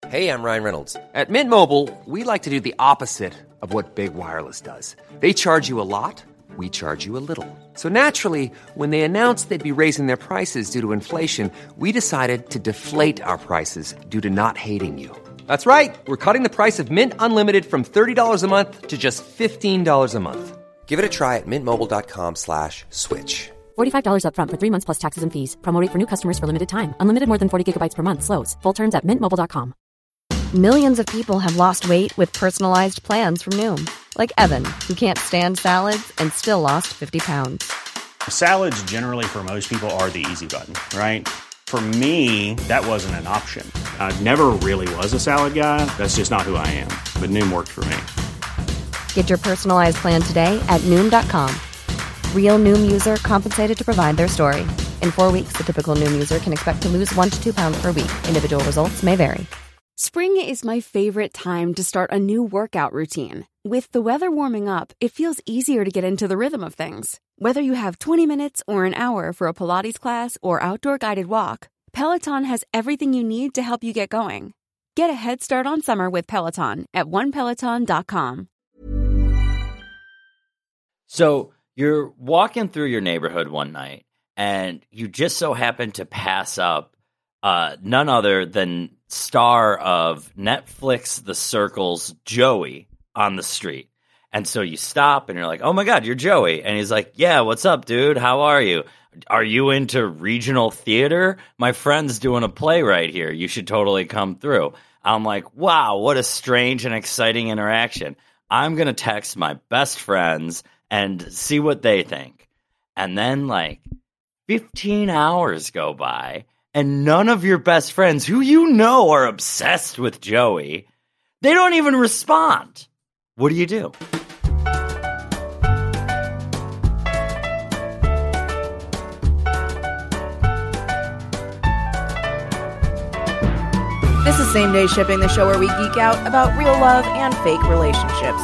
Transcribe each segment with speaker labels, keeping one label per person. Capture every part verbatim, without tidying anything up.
Speaker 1: Hey, I'm Ryan Reynolds. At Mint Mobile, we like to do the opposite of what Big Wireless does. They charge you a lot, we charge you a little. So naturally, when they announced they'd be raising their prices due to inflation, we decided to deflate our prices due to not hating you. That's right. We're cutting the price of Mint Unlimited from thirty dollars a month to just fifteen dollars a month. Give it a try at mintmobile.com slash switch.
Speaker 2: forty-five dollars up front for three months plus taxes and fees. Promo rate for new customers for limited time. Unlimited more than forty gigabytes per month. Slows full terms at mint mobile dot com.
Speaker 3: Millions of people have lost weight with personalized plans from Noom. Like Evan, who can't stand salads and still lost fifty pounds.
Speaker 4: Salads generally for most people are the easy button, right? For me, that wasn't an option. I never really was a salad guy. That's just not who I am. But Noom worked for me.
Speaker 3: Get your personalized plan today at Noom dot com. Real Noom user compensated to provide their story. In four weeks, the typical Noom user can expect to lose one to two pounds per week. Individual results may vary.
Speaker 5: Spring is my favorite time to start a new workout routine. With the weather warming up, it feels easier to get into the rhythm of things. Whether you have twenty minutes or an hour for a Pilates class or outdoor guided walk, Peloton has everything you need to help you get going. Get a head start on summer with Peloton at one peloton dot com.
Speaker 6: So you're walking through your neighborhood one night, and you just so happen to pass up uh, none other than star of Netflix The Circle's Joey on the street. And so you stop and you're like, oh my God, you're Joey. And he's like, yeah, what's up, dude? How are you? Are you into regional theater? My friend's doing a play right here. You should totally come through. I'm like, wow, what a strange and exciting interaction. I'm going to text my best friends and see what they think. And then like fifteen hours go by, and none of your best friends, who you know are obsessed with Joey, they don't even respond. What do you do?
Speaker 7: This is Same Day Shipping, the show where we geek out about real love and fake relationships.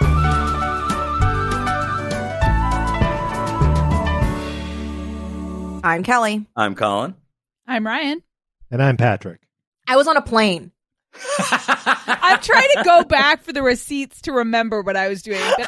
Speaker 7: I'm Kelly.
Speaker 6: I'm Colin.
Speaker 8: I'm Ryan.
Speaker 9: And I'm Patrick.
Speaker 7: I was on a plane.
Speaker 8: I'm trying to go back for the receipts to remember what I was doing. But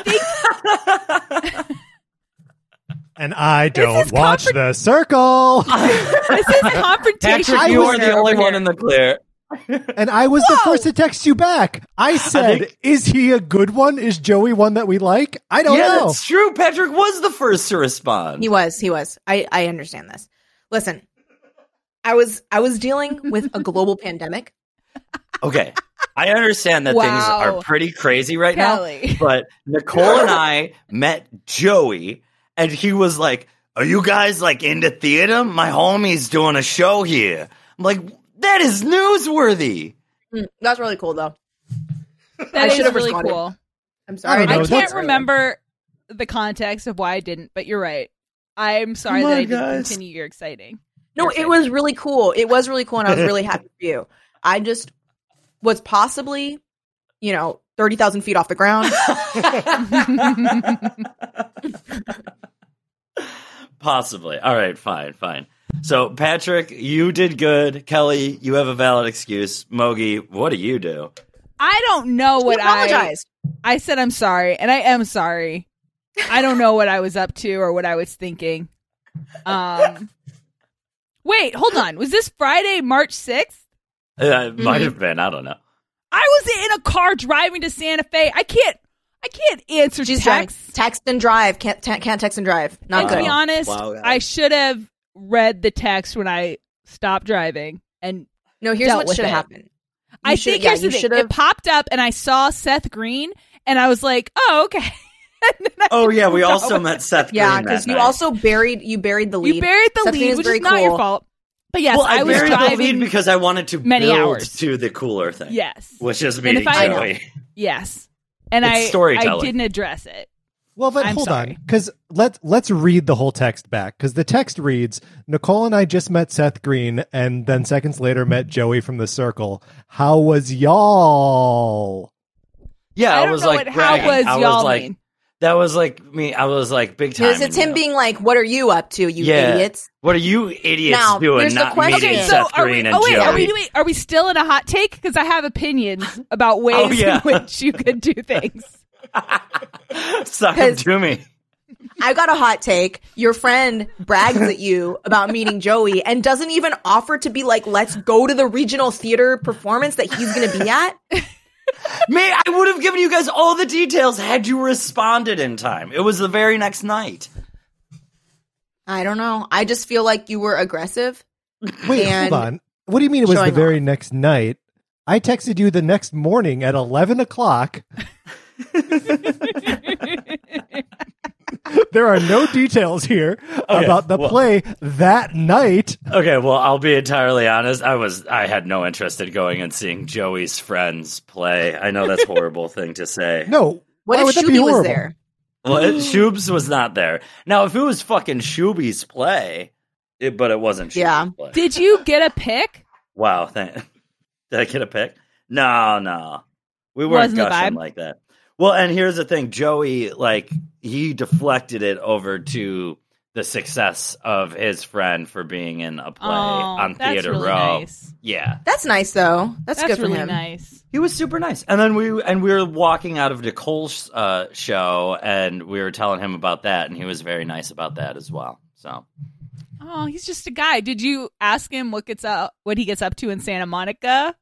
Speaker 8: I think...
Speaker 9: And I don't watch confront- The Circle.
Speaker 8: This is confrontation.
Speaker 6: Patrick, you are the only one in the clear.
Speaker 9: And I was Whoa! the first to text you back. I said, I think- is he a good one? Is Joey one that we like? I don't
Speaker 6: yeah,
Speaker 9: know.
Speaker 6: That's true. Patrick was the first to respond.
Speaker 7: He was. He was. I, I understand this. Listen, I was I was dealing with a global pandemic.
Speaker 6: Okay. I understand that
Speaker 8: wow.
Speaker 6: things are pretty crazy right
Speaker 8: Kelly.
Speaker 6: now. But Nicole and I met Joey, and he was like, are you guys like into theater? My homie's doing a show here. I'm like, that is newsworthy.
Speaker 7: Mm, that's really cool, though.
Speaker 8: That
Speaker 7: I
Speaker 8: is
Speaker 7: should have
Speaker 8: really
Speaker 7: responded.
Speaker 8: cool.
Speaker 7: I'm sorry.
Speaker 8: I,
Speaker 9: know,
Speaker 8: I can't remember the context of why I didn't, but you're right. I'm sorry
Speaker 6: Come
Speaker 8: that
Speaker 6: on,
Speaker 8: I didn't
Speaker 6: guys.
Speaker 8: continue your exciting.
Speaker 7: No,
Speaker 8: your
Speaker 7: it was really cool. It was really cool, and I was really happy for you. I just was possibly, you know, thirty thousand feet off the ground.
Speaker 6: Possibly. All right, fine, fine. So, Patrick, you did good. Kelly, you have a valid excuse. Mogi, what do you do?
Speaker 8: I don't know what
Speaker 7: you apologized.
Speaker 8: I... I said I'm sorry, and I am sorry. I don't know what I was up to or what I was thinking. Um, Wait, hold on. Was this Friday, March sixth?
Speaker 6: Uh, it might mm-hmm. have been. I don't know.
Speaker 8: I was in a car driving to Santa Fe. I can't I can't answer
Speaker 7: She's
Speaker 8: text.
Speaker 7: Text and drive. Can't t- can't text and drive. Not
Speaker 8: and
Speaker 7: good.
Speaker 8: To be honest,
Speaker 6: wow,
Speaker 8: I should have read the text when I stopped driving and
Speaker 7: No, here's
Speaker 8: dealt
Speaker 7: what should have happened. You
Speaker 8: I
Speaker 7: should,
Speaker 8: think
Speaker 7: yeah,
Speaker 8: here's the
Speaker 7: you
Speaker 8: thing.
Speaker 7: should've...
Speaker 8: It popped up and I saw Seth Green and I was like, oh, okay.
Speaker 6: Oh, yeah, we also met Seth Green.
Speaker 7: Yeah, because you
Speaker 6: night.
Speaker 7: also buried you buried the lead.
Speaker 8: You buried the
Speaker 7: Seth
Speaker 8: lead,
Speaker 7: Green is
Speaker 8: which
Speaker 7: very
Speaker 8: is not
Speaker 7: cool.
Speaker 8: your fault. But yes,
Speaker 6: well, I,
Speaker 8: I was
Speaker 6: buried
Speaker 8: driving
Speaker 6: the lead because I wanted to
Speaker 8: many
Speaker 6: build
Speaker 8: hours.
Speaker 6: to the cooler thing.
Speaker 8: Yes.
Speaker 6: Which is
Speaker 8: And
Speaker 6: meeting
Speaker 8: if I-
Speaker 6: Joey.
Speaker 8: Yes. And
Speaker 6: It's
Speaker 8: I, I
Speaker 6: storytelling.
Speaker 8: didn't address it.
Speaker 9: Well, but
Speaker 8: I'm
Speaker 9: hold
Speaker 8: sorry.
Speaker 9: on, because let's let's read the whole text back. Because the text reads: Nicole and I just met Seth Green, and then seconds later met Joey from The Circle. How was y'all?
Speaker 6: Yeah,
Speaker 8: I
Speaker 6: I,
Speaker 8: don't
Speaker 6: was
Speaker 8: know
Speaker 6: like,
Speaker 8: what how
Speaker 6: bragging.
Speaker 8: was
Speaker 6: I
Speaker 8: y'all
Speaker 6: was like,
Speaker 8: mean.
Speaker 6: That was like me. I was like big time.
Speaker 7: It's, it's him
Speaker 6: you.
Speaker 7: being like, "What are you up to, you
Speaker 6: Yeah.
Speaker 7: idiots?"
Speaker 6: What are you idiots
Speaker 7: Now,
Speaker 6: doing?
Speaker 7: here's the
Speaker 6: Not
Speaker 7: question.
Speaker 6: meeting
Speaker 8: Okay, so
Speaker 6: Seth
Speaker 8: are we?
Speaker 6: Green and
Speaker 8: Oh wait,
Speaker 6: Joey.
Speaker 8: are we doing? Are we still in a hot take? Because I have opinions about ways
Speaker 6: Oh, yeah.
Speaker 8: in which you could do things.
Speaker 6: Suck
Speaker 7: Because-
Speaker 6: it to me.
Speaker 7: I got a hot take. Your friend brags at you about meeting Joey and doesn't even offer to be like, "Let's go to the regional theater performance that he's going to be at."
Speaker 6: Man, I would have given you guys all the details had you responded in time. It was the very next night.
Speaker 7: I don't know. I just feel like you were aggressive.
Speaker 9: Wait,
Speaker 7: And
Speaker 9: hold on. What do you mean it was the
Speaker 7: showing
Speaker 9: very
Speaker 7: off.
Speaker 9: next night? I texted you the next morning at eleven o'clock. There are no details here
Speaker 6: Okay,
Speaker 9: about the
Speaker 6: well-
Speaker 9: play that night.
Speaker 6: Okay, well, I'll be entirely honest. I was I had no interest in going and seeing Joey's friends play. I know that's a horrible thing to say.
Speaker 9: No.
Speaker 7: What
Speaker 9: why
Speaker 7: if
Speaker 9: would that be
Speaker 7: Shuby was
Speaker 9: horrible?
Speaker 7: there?
Speaker 6: Well, it, Shubes was not there. Now, if it was fucking Shuby's play, it, but it wasn't Shuby's
Speaker 7: Yeah.
Speaker 6: play.
Speaker 8: Did you get a pick?
Speaker 6: Wow, thank, did I get a pick? No, no. We weren't
Speaker 8: Wasn't the
Speaker 6: gushing
Speaker 8: vibe?
Speaker 6: like that. Well, and here's the thing. Joey, like, he deflected it over to the success of his friend for being in a play
Speaker 8: Oh,
Speaker 6: on
Speaker 8: that's
Speaker 6: Theater
Speaker 8: really
Speaker 6: Row.
Speaker 8: nice.
Speaker 6: Yeah.
Speaker 7: That's nice, though. That's,
Speaker 8: That's
Speaker 7: good for
Speaker 8: really
Speaker 7: him.
Speaker 8: nice.
Speaker 6: He was super nice. And then we and we were walking out of Nicole's uh, show, and we were telling him about that, and he was very nice about that as well. So
Speaker 8: Oh, he's just a guy. Did you ask him what gets up, what he gets up to in Santa Monica?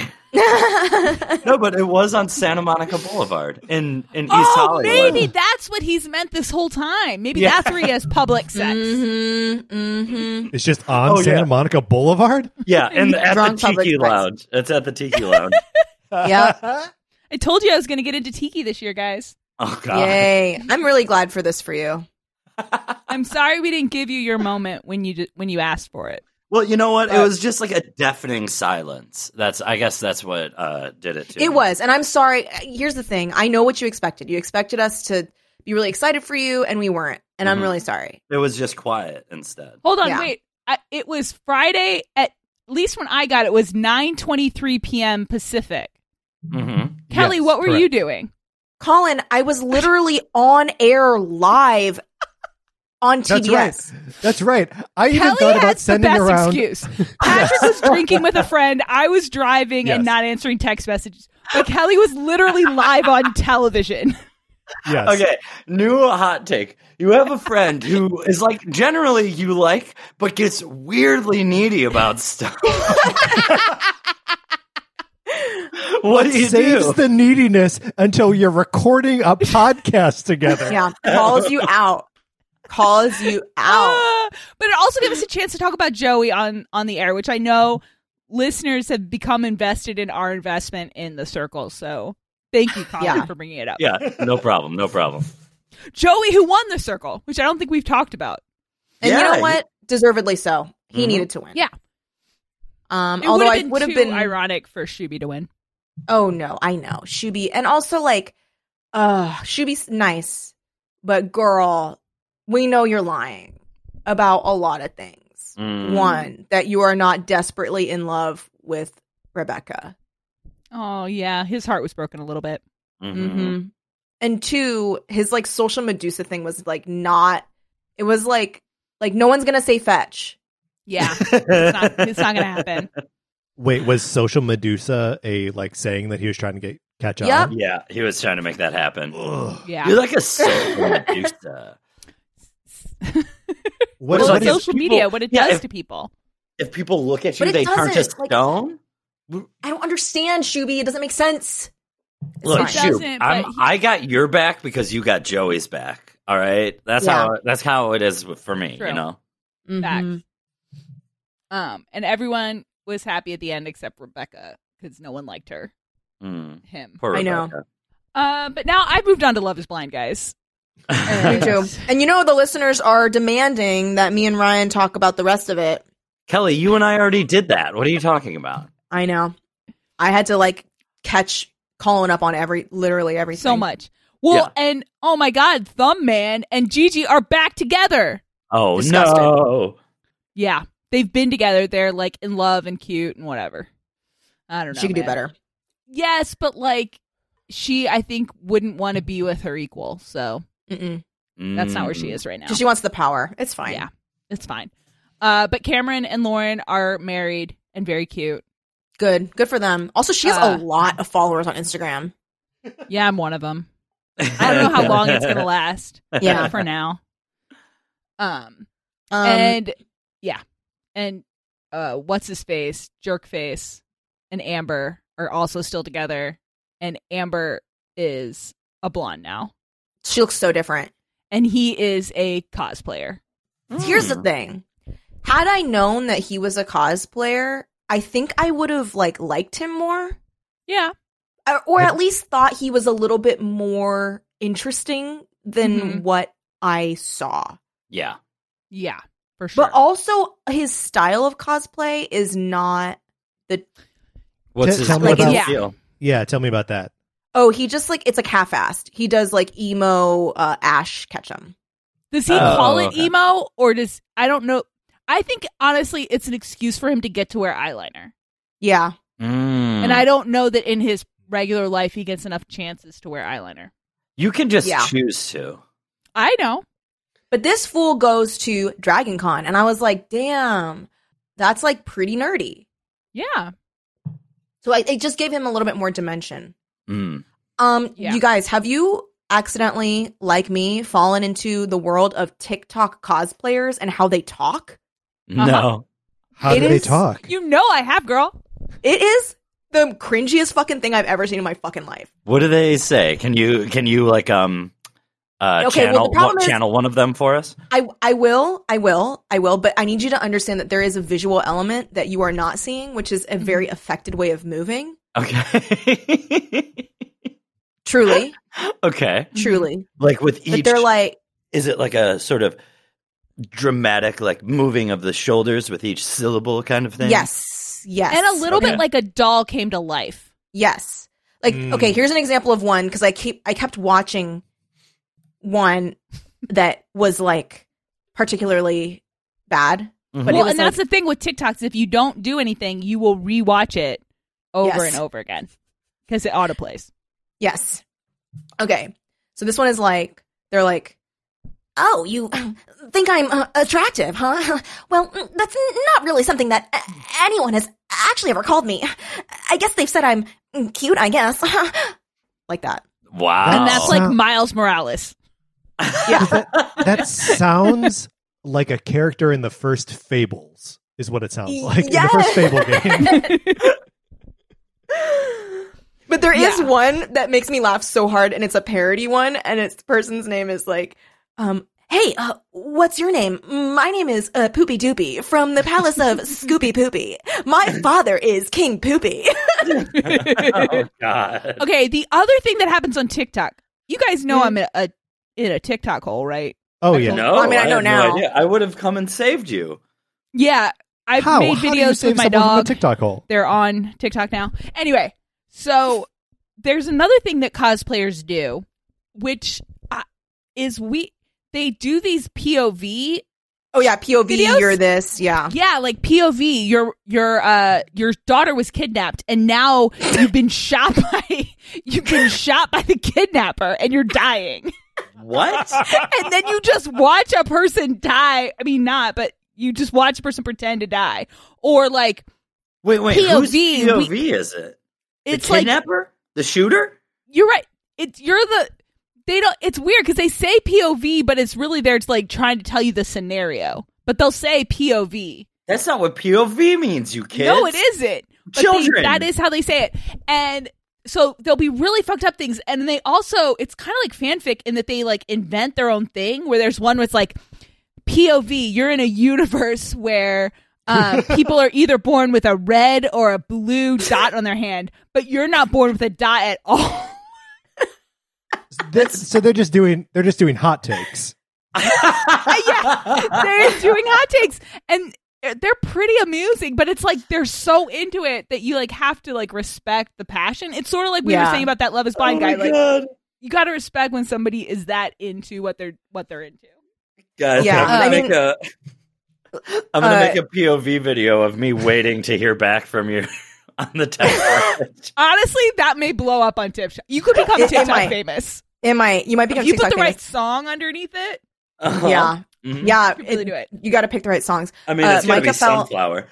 Speaker 6: no, but it was on Santa Monica Boulevard in in East
Speaker 8: Oh,
Speaker 6: Hollywood.
Speaker 8: maybe that's what he's meant this whole time. Maybe
Speaker 6: Yeah.
Speaker 8: that's where he has public sex.
Speaker 7: Mm-hmm. Mm-hmm.
Speaker 9: It's just on
Speaker 6: Oh,
Speaker 9: Santa
Speaker 6: yeah.
Speaker 9: Monica Boulevard?
Speaker 6: Yeah, and at the
Speaker 7: Drunk public
Speaker 6: Tiki
Speaker 7: sex.
Speaker 6: Lounge. It's at the Tiki Lounge.
Speaker 7: Yeah.
Speaker 8: I told you I was going to get into tiki this year, guys.
Speaker 6: Oh God.
Speaker 7: Yay. I'm really glad for this for you.
Speaker 8: I'm sorry we didn't give you your moment when you d- when you asked for it.
Speaker 6: Well, you know what? It
Speaker 7: But-
Speaker 6: was just like a deafening silence. That's I guess that's what uh, did it to me.
Speaker 7: It was. And I'm sorry. Here's the thing. I know what you expected. You expected us to be really excited for you, and we weren't. And I'm
Speaker 6: Mhm.
Speaker 7: really sorry.
Speaker 6: It was just quiet instead.
Speaker 8: Hold on,
Speaker 7: Yeah.
Speaker 8: wait. I, it was Friday at, at least when I got it was nine twenty-three p.m. Pacific.
Speaker 6: Mm-hmm.
Speaker 8: Kelly,
Speaker 9: Yes,
Speaker 8: what were
Speaker 9: correct.
Speaker 8: you doing?
Speaker 7: Colin, I was literally on air live on T
Speaker 9: That's
Speaker 7: B
Speaker 9: right.
Speaker 7: S.
Speaker 9: That's right. I even
Speaker 8: Kelly
Speaker 9: thought about
Speaker 8: has the
Speaker 9: sending
Speaker 8: best
Speaker 9: around.
Speaker 8: excuse. Patrick was drinking with a friend. I was driving and
Speaker 9: Yes.
Speaker 8: not answering text messages. But Kelly was literally live on television.
Speaker 9: Yes.
Speaker 6: Okay, new hot take. You have a friend who is like generally you like, but gets weirdly needy about stuff. What do you
Speaker 9: Saves
Speaker 6: do?
Speaker 9: the neediness until you're recording a podcast together.
Speaker 7: Yeah. Calls you out. Calls you out.
Speaker 8: Ah, but it also gives us a chance to talk about Joey on, on the air, which I know listeners have become invested in our investment in the circle. So thank you, Colin,
Speaker 7: Yeah.
Speaker 8: for bringing it up.
Speaker 6: Yeah, no problem, no problem.
Speaker 8: Joey, who won the circle, which I don't think we've talked about.
Speaker 7: And
Speaker 6: Yeah,
Speaker 7: you know
Speaker 6: you-
Speaker 7: what? Deservedly so. He
Speaker 6: Mhm.
Speaker 7: needed to win.
Speaker 8: Yeah.
Speaker 7: Um,
Speaker 8: It
Speaker 7: although
Speaker 8: would
Speaker 7: I
Speaker 8: have been
Speaker 7: would have
Speaker 8: too
Speaker 7: been
Speaker 8: ironic for Shuby to win.
Speaker 7: Oh no, I know. Shuby. And also like uh Shuby's nice, but girl, we know you're lying about a lot of things.
Speaker 6: Mm.
Speaker 7: One, that you are not desperately in love with Rebecca.
Speaker 8: Oh, yeah. His heart was broken a little bit.
Speaker 6: Mhm.
Speaker 7: Mm-hmm. And two, his like social Medusa thing was like not it was like like no one's gonna say fetch.
Speaker 8: Yeah. It's not, it's not going to happen.
Speaker 9: Wait, was social Medusa a like saying that he was trying to get catch on?
Speaker 7: Yep.
Speaker 6: Yeah, he was trying to make that happen.
Speaker 8: Yeah.
Speaker 6: You're like a social Medusa.
Speaker 9: What,
Speaker 8: well,
Speaker 6: like
Speaker 9: what
Speaker 6: if
Speaker 9: is,
Speaker 8: social
Speaker 6: people-
Speaker 8: media, what it
Speaker 6: yeah,
Speaker 8: does
Speaker 6: if-
Speaker 8: to people.
Speaker 6: If people look at you,
Speaker 7: But it
Speaker 6: they turn to
Speaker 7: doesn't, like-
Speaker 6: stone.
Speaker 7: I don't understand, Shuby. It doesn't make sense. It's
Speaker 6: Look,
Speaker 7: fine.
Speaker 8: It
Speaker 6: shoot,
Speaker 8: doesn't, but
Speaker 6: I'm,
Speaker 8: he-
Speaker 6: I got your back because you got Joey's back. All right, that's
Speaker 7: Yeah.
Speaker 6: how that's how it is for me.
Speaker 8: True.
Speaker 6: You know,
Speaker 8: Facts.
Speaker 7: Mhm.
Speaker 8: Um, and everyone was happy at the end except Rebecca because no one liked her.
Speaker 6: mm,
Speaker 8: Him.
Speaker 6: poor
Speaker 7: I know.
Speaker 6: Rebecca.
Speaker 8: Uh, but now I've moved on to Love is Blind, guys.
Speaker 7: Me too. And you know the listeners are demanding that me and Ryan talk about the rest of it.
Speaker 6: Kelly, you and I already did that. What are you talking about?
Speaker 7: I know. I had to like catch Colin up on every literally everything.
Speaker 8: So much. Well,
Speaker 6: Yeah.
Speaker 8: and oh my God, Thumb Man and Gigi are back together.
Speaker 6: Oh
Speaker 7: Disgusting.
Speaker 6: no!
Speaker 8: Yeah, they've been together. They're like in love and cute and whatever. I don't know.
Speaker 7: She could do
Speaker 8: man.
Speaker 7: better.
Speaker 8: Yes, but like she, I think, wouldn't want to be with her equal. So
Speaker 7: Mm-mm.
Speaker 8: That's not where she is right now.
Speaker 7: She wants the power. It's fine.
Speaker 8: Yeah, it's fine. Uh, but Cameron and Lauren are married and very cute.
Speaker 7: Good. Good for them. Also, she has
Speaker 8: Uh,
Speaker 7: a lot of followers on Instagram.
Speaker 8: Yeah, I'm one of them. I don't know how long it's gonna last.
Speaker 7: Yeah.
Speaker 8: For now. Um,
Speaker 7: Um,
Speaker 8: and yeah, and uh, what's his face, Jerkface, and Amber are also still together, and Amber is a blonde now,
Speaker 7: she looks so different.
Speaker 8: and he is a cosplayer.
Speaker 7: Here's the thing. Had I known that he was a cosplayer, I think I would have like liked him more.
Speaker 8: Yeah,
Speaker 7: Or, or at least thought he was a little bit more interesting than
Speaker 8: Mhm.
Speaker 7: what I saw.
Speaker 6: Yeah.
Speaker 8: yeah, for sure.
Speaker 7: But also, his style of cosplay is not the.
Speaker 6: What's
Speaker 9: T-
Speaker 6: his
Speaker 9: tell me
Speaker 6: what's
Speaker 7: about-
Speaker 6: his deal?
Speaker 9: Yeah, tell me about that.
Speaker 7: Oh, he just like it's like half-assed. He does like emo uh, Ash Ketchum.
Speaker 8: Does he
Speaker 6: Oh,
Speaker 8: call it
Speaker 6: okay.
Speaker 8: emo, or does I don't know? I think honestly, it's an excuse for him to get to wear eyeliner,
Speaker 7: Yeah,
Speaker 6: Mm.
Speaker 8: and I don't know that in his regular life he gets enough chances to wear eyeliner.
Speaker 6: You can just
Speaker 7: Yeah.
Speaker 6: choose to.
Speaker 8: I know.
Speaker 7: but this fool goes to Dragon Con, and I was like, damn, that's like pretty nerdy.
Speaker 8: Yeah.
Speaker 7: So I, it just gave him a little bit more dimension.
Speaker 6: Mm.
Speaker 7: Um,
Speaker 8: Yeah.
Speaker 7: you guys, have you accidentally, like me, fallen into the world of TikTok cosplayers and how they talk?
Speaker 8: Uh-huh.
Speaker 6: No.
Speaker 9: How
Speaker 7: It
Speaker 9: do they
Speaker 7: is-
Speaker 9: talk?
Speaker 8: You know I have, girl.
Speaker 7: It is the cringiest fucking thing I've ever seen in my fucking life.
Speaker 6: What do they say? Can you can you like um uh
Speaker 7: Okay, well,
Speaker 6: channel
Speaker 7: the problem
Speaker 6: one,
Speaker 7: is-
Speaker 6: channel one of them for us?
Speaker 7: I I will, I will, I will, but I need you to understand that there is a visual element that you are not seeing, which is a very affected way of moving.
Speaker 6: Okay.
Speaker 7: Truly,
Speaker 6: Okay.
Speaker 7: truly.
Speaker 6: Like with
Speaker 7: But
Speaker 6: each
Speaker 7: they're like,
Speaker 6: is it like a sort of dramatic like moving of the shoulders with each syllable kind of thing?
Speaker 7: yes, yes.
Speaker 8: And a little
Speaker 6: Okay.
Speaker 8: bit like a doll came to life.
Speaker 7: Yes. Like,
Speaker 9: Mm.
Speaker 7: okay, here's an example of one because I keep I kept watching one that was like particularly bad.
Speaker 6: Mhm.
Speaker 7: But it
Speaker 8: Well,
Speaker 7: was
Speaker 8: and that's
Speaker 7: like-
Speaker 8: the thing with TikToks. If you don't do anything, you will rewatch it over
Speaker 7: Yes.
Speaker 8: and over again because it autoplays.
Speaker 7: Yes. Okay. So this one is like they're like, "Oh, you think I'm uh, attractive, huh? Well, mm, that's n- not really something that uh, anyone has actually ever called me. I guess they've said I'm mm, cute, I guess." Like that.
Speaker 6: Wow.
Speaker 8: And that's like
Speaker 9: Oh.
Speaker 8: Miles Morales.
Speaker 7: Yeah.
Speaker 9: That sounds like a character in the first Fables, is what it sounds like. In the first Fable game.
Speaker 7: But there is
Speaker 8: Yeah.
Speaker 7: one that makes me laugh so hard, and it's a parody one, and its person's name is like, um, "Hey, uh, what's your name? My name is uh, Poopy Doopy from the Palace of Scoopy Poopy. My father is King Poopy."
Speaker 6: Oh god.
Speaker 8: Okay, the other thing that happens on TikTok, you guys know I'm in a, in a TikTok hole, right?
Speaker 9: Oh, yeah.
Speaker 6: No,
Speaker 7: I mean, I know
Speaker 6: had
Speaker 7: now.
Speaker 6: No idea. I would have come and saved you.
Speaker 8: Yeah, I've
Speaker 9: How?
Speaker 8: made
Speaker 9: How do you
Speaker 8: videos
Speaker 9: save
Speaker 8: with my
Speaker 9: someone from a
Speaker 8: dog.
Speaker 9: TikTok hole?
Speaker 8: They're on TikTok now. Anyway, so there's another thing that cosplayers do, which uh, is we they do these P O V.
Speaker 7: Oh yeah, P O V.
Speaker 8: Videos?
Speaker 7: You're this. Yeah.
Speaker 8: Yeah, like P O V. Your your uh your daughter was kidnapped, and now you've been shot by you've been shot by the kidnapper, and you're dying.
Speaker 6: What?
Speaker 8: And then you just watch a person die. I mean, not, but you just watch a person pretend to die, or like
Speaker 6: Wait, wait.
Speaker 8: P O V,
Speaker 6: Whose P O V
Speaker 8: we-
Speaker 6: is it?
Speaker 8: it's
Speaker 6: the
Speaker 8: like
Speaker 6: kidnapper? The shooter?
Speaker 8: you're right. It's you're the they don't. It's weird because they say P O V, but it's really they're just like trying to tell you the scenario. But they'll say P O V.
Speaker 6: That's not what P O V means, you kids.
Speaker 8: No, it isn't. But they-
Speaker 6: Children.
Speaker 8: that is how they say it. And so there'll be really fucked up things. And they also, it's kind of like fanfic in that they like invent their own thing where there's one where it's like P O V, you're in a universe where uh, people are either born with a red or a blue dot on their hand, but you're not born with a dot at all.
Speaker 9: That's, so they're just doing they're just doing hot takes.
Speaker 8: Yeah, they're doing hot takes. And they're pretty amusing, but it's like they're so into it that you like have to like respect the passion. It's sort of like we
Speaker 7: Yeah.
Speaker 8: were saying about that Love Is Blind
Speaker 6: Oh
Speaker 8: guy.
Speaker 6: my
Speaker 8: Like
Speaker 6: God.
Speaker 8: you got to respect when somebody is that into what they're what they're into.
Speaker 6: Guys,
Speaker 7: Yeah,
Speaker 6: I'm gonna
Speaker 7: I
Speaker 6: make
Speaker 7: mean-
Speaker 6: a I'm gonna
Speaker 7: Uh,
Speaker 6: make a P O V video of me waiting to hear back from you on the text message.
Speaker 8: Honestly, that may blow up on TikTok. You could become
Speaker 7: It- it
Speaker 8: TikTok
Speaker 7: might.
Speaker 8: famous.
Speaker 7: It might. You might be
Speaker 8: If
Speaker 7: on
Speaker 8: you
Speaker 7: TikTok
Speaker 8: put the right
Speaker 7: famous.
Speaker 8: song underneath it,
Speaker 6: Uh-huh.
Speaker 7: Yeah.
Speaker 6: Mhm.
Speaker 7: Yeah.
Speaker 8: you could really
Speaker 7: it-
Speaker 8: do it.
Speaker 7: You got to pick the right songs.
Speaker 6: I mean,
Speaker 7: Uh,
Speaker 6: it's gonna
Speaker 7: Micah
Speaker 6: be
Speaker 7: fell-
Speaker 6: Sunflower.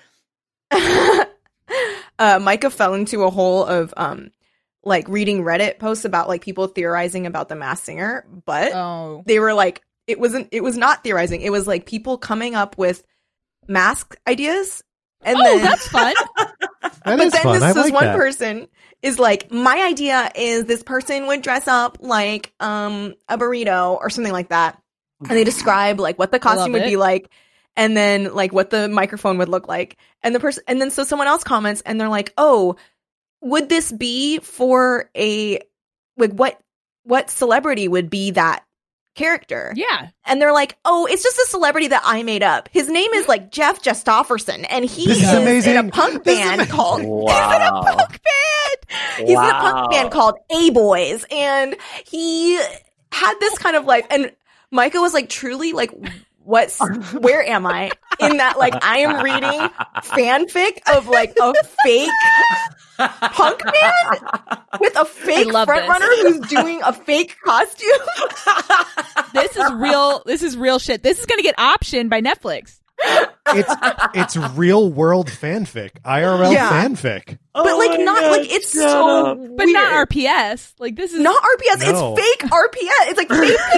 Speaker 7: uh, Micah fell into a hole of um, like reading Reddit posts about like people theorizing about the Masked Singer, but
Speaker 8: Oh,
Speaker 7: they were like, it wasn't. It was not theorizing. It was like people coming up with mask ideas, and
Speaker 8: oh,
Speaker 7: then
Speaker 8: that's fun.
Speaker 9: That
Speaker 7: but
Speaker 9: is
Speaker 7: then
Speaker 9: fun.
Speaker 7: this,
Speaker 9: I
Speaker 7: this
Speaker 9: like
Speaker 7: one
Speaker 9: that.
Speaker 7: person is like, my idea is this person would dress up like um a burrito or something like that, and they describe like what the costume would
Speaker 8: it.
Speaker 7: be like, and then like what the microphone would look like, and the person, and then so someone else comments, and they're like, oh, would this be for a like what what celebrity would be that character?
Speaker 8: Yeah.
Speaker 7: And they're like, oh, it's just a celebrity that I made up. His name is like Jeff Justofferson, and he
Speaker 9: This is
Speaker 7: is
Speaker 9: amazing.
Speaker 7: in a punk
Speaker 9: This is
Speaker 7: band
Speaker 9: amazing.
Speaker 7: called
Speaker 6: Wow.
Speaker 7: punk band. He's in a
Speaker 6: Wow.
Speaker 7: punk band called A-Boys, and he had this kind of life. And Micah was like, truly, like, what's where am I in that? Like, I am reading fanfic of like a fake punk band with a fake
Speaker 8: love
Speaker 7: front
Speaker 8: this.
Speaker 7: runner who's doing a fake costume.
Speaker 8: This is real. This is real shit. This is going to get optioned by Netflix.
Speaker 9: It's it's real world fanfic, I R L
Speaker 7: Yeah.
Speaker 9: fanfic.
Speaker 7: But
Speaker 6: Oh
Speaker 7: like
Speaker 6: my
Speaker 7: not
Speaker 6: God,
Speaker 7: like it's
Speaker 6: shut
Speaker 7: so
Speaker 6: up.
Speaker 8: But
Speaker 7: weird.
Speaker 8: not R P S. Like this is
Speaker 7: Not R P S.
Speaker 9: No.
Speaker 7: It's fake R P S. It's like fake P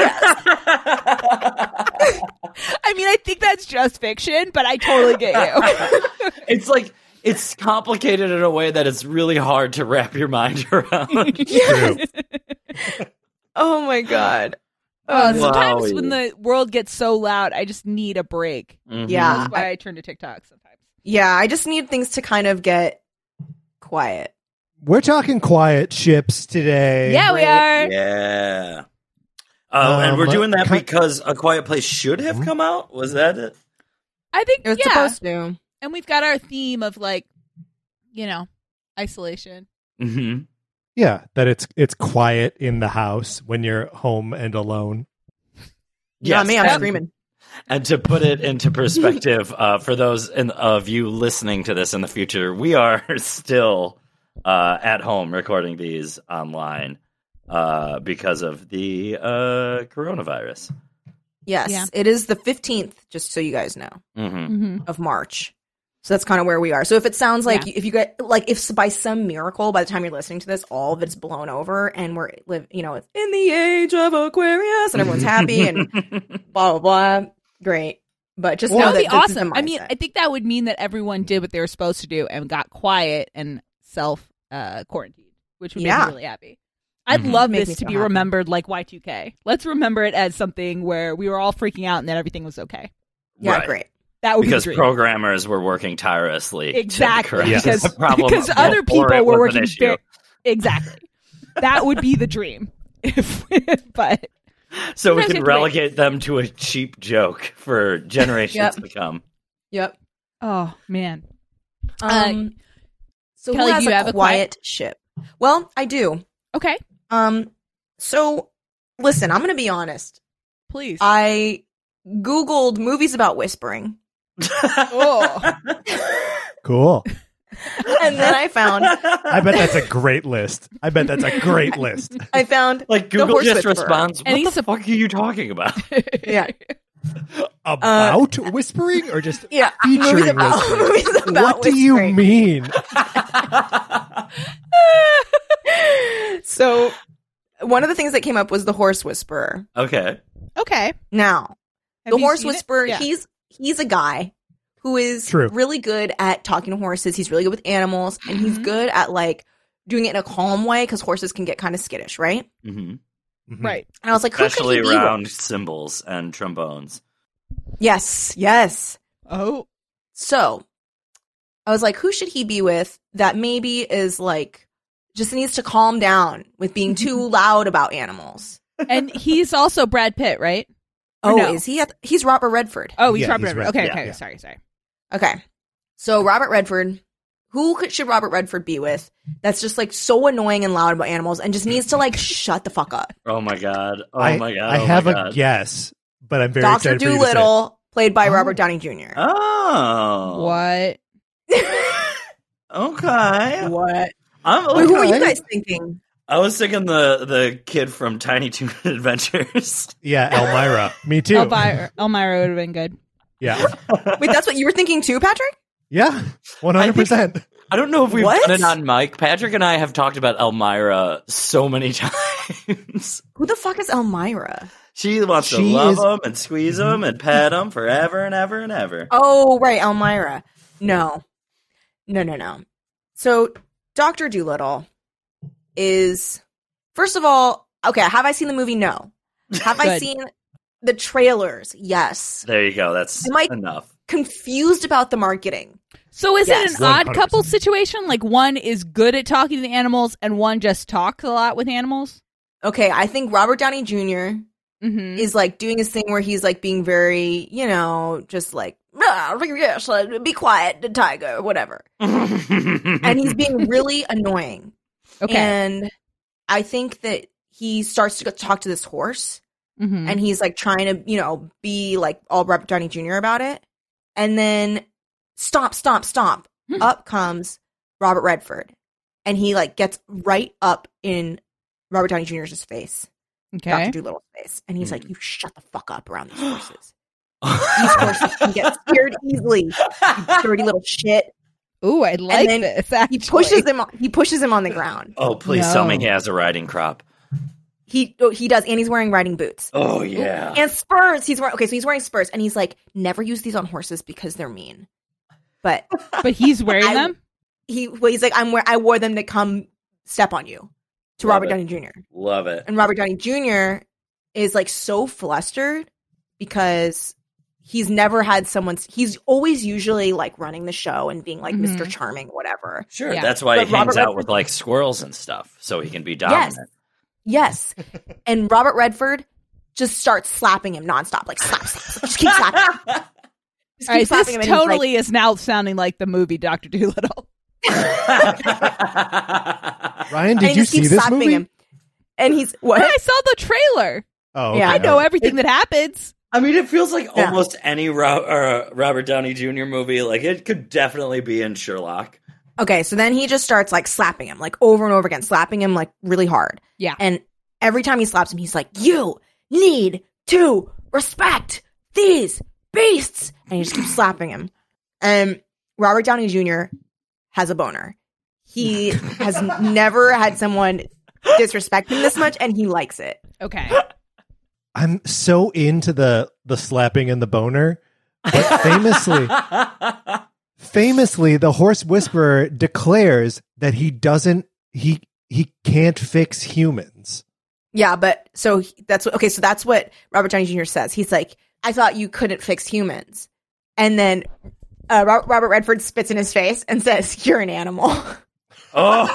Speaker 7: S.
Speaker 8: I mean, I think that's just fiction, but I totally get you.
Speaker 6: It's like it's complicated in a way that it's really hard to wrap your mind around.
Speaker 9: True.
Speaker 7: Oh my god.
Speaker 8: Uh,
Speaker 7: Oh,
Speaker 8: sometimes
Speaker 6: Wowie.
Speaker 8: when the world gets so loud, I just need a break.
Speaker 6: Mhm.
Speaker 7: Yeah.
Speaker 8: That's why I turn to TikTok sometimes.
Speaker 7: Yeah, I just need things to kind of get quiet.
Speaker 9: We're talking quiet ships today.
Speaker 8: Yeah, we are.
Speaker 6: Yeah. Uh, and
Speaker 9: Um,
Speaker 6: we're doing that
Speaker 9: co-
Speaker 6: because A Quiet Place should have
Speaker 9: Mhm.
Speaker 6: come out? Was that it?
Speaker 8: I think
Speaker 7: It was
Speaker 8: yeah.
Speaker 7: supposed to.
Speaker 8: And we've got our theme of like, you know, isolation.
Speaker 6: Mm-hmm.
Speaker 9: Yeah, that it's it's quiet in the house when you're home and alone.
Speaker 7: Yeah, me, I'm
Speaker 6: and,
Speaker 7: screaming.
Speaker 6: And to put it into perspective, uh, for those in, of you listening to this in the future, we are still uh, at home recording these online uh, because of the uh, coronavirus.
Speaker 7: Yes,
Speaker 8: Yeah.
Speaker 7: it is the fifteenth, just so you guys know,
Speaker 6: Mm-hmm.
Speaker 8: Mm-hmm.
Speaker 7: of March. So that's kind of where we are. So if it sounds like
Speaker 8: Yeah.
Speaker 7: if you get like if by some miracle by the time you're listening to this, all of it's blown over and we're live, you know, it's in the age of Aquarius and everyone's happy and blah blah blah. Great, but just know
Speaker 8: That would
Speaker 7: that
Speaker 8: be
Speaker 7: this is the
Speaker 8: awesome. I mean,
Speaker 7: mindset.
Speaker 8: I think that would mean that everyone did what they were supposed to do and got quiet and self uh, quarantined, which would make
Speaker 7: Yeah.
Speaker 8: me really happy. I'd
Speaker 6: Mhm.
Speaker 8: love
Speaker 7: Make me
Speaker 8: this to
Speaker 7: so
Speaker 8: be
Speaker 7: happy.
Speaker 8: remembered like Y two K. Let's remember it as something where we were all freaking out and then everything was okay.
Speaker 7: yeah,
Speaker 6: Right.
Speaker 7: great.
Speaker 8: That would
Speaker 6: Because
Speaker 8: be the dream.
Speaker 6: programmers were working tirelessly.
Speaker 8: Exactly,
Speaker 6: To correct
Speaker 8: because-
Speaker 6: the problem
Speaker 8: because
Speaker 6: before
Speaker 8: other people
Speaker 6: it
Speaker 8: were
Speaker 6: was an
Speaker 8: working
Speaker 6: issue.
Speaker 8: very- Exactly. That would be the dream. If, but
Speaker 6: So we
Speaker 8: Sometimes you
Speaker 6: can
Speaker 8: have to wait.
Speaker 6: relegate them to a cheap joke for generations
Speaker 7: Yep.
Speaker 6: to come.
Speaker 7: Yep.
Speaker 8: oh man,
Speaker 7: Um, so
Speaker 8: Kelly,
Speaker 7: who has
Speaker 8: do you
Speaker 7: a
Speaker 8: have a
Speaker 7: quiet ship? Well, I do.
Speaker 8: okay,
Speaker 7: Um, so listen, I'm going to be honest.
Speaker 8: please.
Speaker 7: I Googled movies about whispering,
Speaker 8: oh.
Speaker 9: Cool.
Speaker 7: and then I found
Speaker 9: I bet that's a great list. I bet that's a great list.
Speaker 7: I found
Speaker 6: Like
Speaker 7: The
Speaker 6: Google
Speaker 7: Horse
Speaker 6: just
Speaker 7: Whisperer.
Speaker 6: responds,
Speaker 8: And
Speaker 6: what
Speaker 8: he's
Speaker 6: the
Speaker 8: a-
Speaker 6: fuck are you talking about?
Speaker 7: yeah
Speaker 9: About whispering or just
Speaker 7: yeah
Speaker 9: featuring
Speaker 7: movies about
Speaker 9: whispering?
Speaker 7: movies about
Speaker 9: What do you
Speaker 7: whispering.
Speaker 9: mean?
Speaker 7: So one of the things that came up was the Horse Whisperer.
Speaker 6: Okay.
Speaker 8: Okay.
Speaker 7: Now,
Speaker 8: Have
Speaker 7: the
Speaker 8: you
Speaker 7: Horse
Speaker 8: seen it?
Speaker 7: Whisperer,
Speaker 8: Yeah.
Speaker 7: he's he's a guy who is
Speaker 9: True.
Speaker 7: really good at talking to horses. He's really good with animals, and he's
Speaker 8: Mhm.
Speaker 7: good at like doing it in a calm way because horses can get kind of skittish, right?
Speaker 6: hmm
Speaker 9: Mhm.
Speaker 8: Right.
Speaker 7: And I was like, who
Speaker 6: Especially
Speaker 7: could he be with?
Speaker 6: around cymbals and trombones.
Speaker 7: Yes, yes.
Speaker 8: Oh.
Speaker 7: So I was like, who should he be with that maybe is like just needs to calm down with being too loud about animals?
Speaker 8: And he's also Brad Pitt, right? Or
Speaker 7: Oh,
Speaker 8: no?
Speaker 7: is he? At, he's Robert Redford.
Speaker 8: Oh, he's
Speaker 9: Yeah,
Speaker 8: Robert
Speaker 9: he's
Speaker 8: Redford.
Speaker 9: Red-
Speaker 8: Okay,
Speaker 6: yeah,
Speaker 8: okay.
Speaker 9: yeah.
Speaker 8: Sorry, sorry.
Speaker 7: Okay. So Robert Redford, who could, should Robert Redford be with that's just like so annoying and loud about animals and just needs to like shut the fuck up?
Speaker 6: Oh my god. Oh
Speaker 9: I,
Speaker 6: my god.
Speaker 9: I
Speaker 6: oh
Speaker 9: have
Speaker 6: my
Speaker 9: a
Speaker 6: god.
Speaker 9: guess, but I'm very
Speaker 7: Doctor
Speaker 9: excited for you to say it.
Speaker 7: Doolittle, played by
Speaker 9: Oh.
Speaker 7: Robert Downey Junior
Speaker 6: Oh.
Speaker 8: What?
Speaker 6: Okay.
Speaker 7: What?
Speaker 6: I'm
Speaker 7: Wait, who are you
Speaker 9: Okay.
Speaker 7: guys thinking?
Speaker 6: I was thinking the the kid from Tiny Toon Adventures.
Speaker 9: Yeah, Elmira. Me too.
Speaker 8: Elvira, Elmira would have been good.
Speaker 9: Yeah.
Speaker 7: Wait, that's what you were thinking too, Patrick?
Speaker 9: Yeah, one hundred percent.
Speaker 6: I don't know if we've
Speaker 7: What?
Speaker 6: done it on mic. Patrick and I have talked about Elmira so many times.
Speaker 7: Who the fuck is Elmira?
Speaker 6: She wants to
Speaker 9: She
Speaker 6: love
Speaker 9: is-
Speaker 6: him and squeeze him and pet him forever and ever and ever.
Speaker 7: Oh, right, Elmira. No. No, no, no. So, Doctor Dolittle is, first of all, okay, have I seen the movie? No. Have I
Speaker 8: Good.
Speaker 7: seen the trailers? Yes.
Speaker 6: There you go. That's
Speaker 7: Am I-
Speaker 6: enough.
Speaker 7: Confused about the marketing.
Speaker 8: So is
Speaker 7: Yes.
Speaker 8: it an odd
Speaker 9: one hundred percent.
Speaker 8: couple situation? Like one is good at talking to the animals and one just talks a lot with animals?
Speaker 7: Okay, I think Robert Downey Junior
Speaker 8: Mm-hmm.
Speaker 7: is like doing his thing where he's like being very, you know, just like, ah, yes, uh, be quiet, tiger, whatever. And he's being really annoying.
Speaker 8: Okay.
Speaker 7: And I think that he starts to go talk to this horse
Speaker 8: mm-hmm.
Speaker 7: and he's like trying to, you know, be like all Robert Downey Junior about it. And then stomp, stomp, stomp.
Speaker 8: Hmm.
Speaker 7: Up comes Robert Redford. And he like gets right up in Robert Downey Junior's face.
Speaker 8: Okay.
Speaker 7: Doctor Doolittle's face. And he's like, you shut the fuck up around these horses. These horses can get scared easily. You dirty little shit.
Speaker 8: Ooh, I like
Speaker 7: then
Speaker 8: this. Actually.
Speaker 7: He pushes him on, he pushes him on the ground.
Speaker 6: Oh, please tell me
Speaker 8: No.
Speaker 6: he has a riding crop.
Speaker 7: He oh, he does, and he's wearing riding boots.
Speaker 6: Oh, yeah.
Speaker 7: And spurs. He's wearing okay, so he's wearing spurs, and he's like, never use these on horses because they're mean. But
Speaker 8: But he's wearing
Speaker 7: I-
Speaker 8: them?
Speaker 7: he well, he's like, I'm wear I wore them to come step on you to
Speaker 6: Love
Speaker 7: Robert
Speaker 6: it.
Speaker 7: Downey Junior
Speaker 6: Love it.
Speaker 7: And Robert Downey Junior is like so flustered because he's never had someone's he's always usually like running the show and being like
Speaker 8: Mhm.
Speaker 7: Mister Charming, whatever.
Speaker 6: Sure.
Speaker 8: Yeah.
Speaker 6: That's why
Speaker 7: But
Speaker 6: he hangs
Speaker 7: Robert
Speaker 6: out
Speaker 7: Redford-
Speaker 6: with like squirrels and stuff so he can be dominant.
Speaker 7: Yes. And Robert Redford just starts slapping him nonstop, like slap, slap, slap. Just keep slapping him. Just
Speaker 8: All
Speaker 7: keep
Speaker 8: right, this
Speaker 7: slapping him. and he's like-
Speaker 8: totally is now sounding like the movie Doctor Dolittle.
Speaker 9: Ryan,
Speaker 7: and
Speaker 9: did
Speaker 7: he
Speaker 9: you
Speaker 7: just
Speaker 9: see
Speaker 7: keeps
Speaker 9: this
Speaker 7: slapping
Speaker 9: movie?
Speaker 7: him. And he's what?
Speaker 8: I saw the trailer.
Speaker 9: Oh,
Speaker 7: Yeah.
Speaker 8: I know everything that happens.
Speaker 6: I mean, it feels like
Speaker 7: Yeah.
Speaker 6: almost any Ro- uh, Robert Downey Junior movie. Like, it could definitely be in Sherlock.
Speaker 7: Okay, so then he just starts like slapping him, like over and over again, slapping him like really hard.
Speaker 8: Yeah.
Speaker 7: And every time he slaps him, he's like, "You need to respect these beasts," and he just keeps slapping him. And Robert Downey Junior has a boner. He has never had someone disrespect him this much, and he likes it.
Speaker 8: Okay.
Speaker 9: I'm so into the the slapping and the boner, but famously, famously, the horse whisperer declares that he doesn't, he he can't fix humans.
Speaker 7: Yeah, but so he- that's what, okay. So that's what Robert Downey Junior says. He's like, "I thought you couldn't fix humans," and then uh, Ro- Robert Redford spits in his face and says, "You're an animal."
Speaker 6: Oh,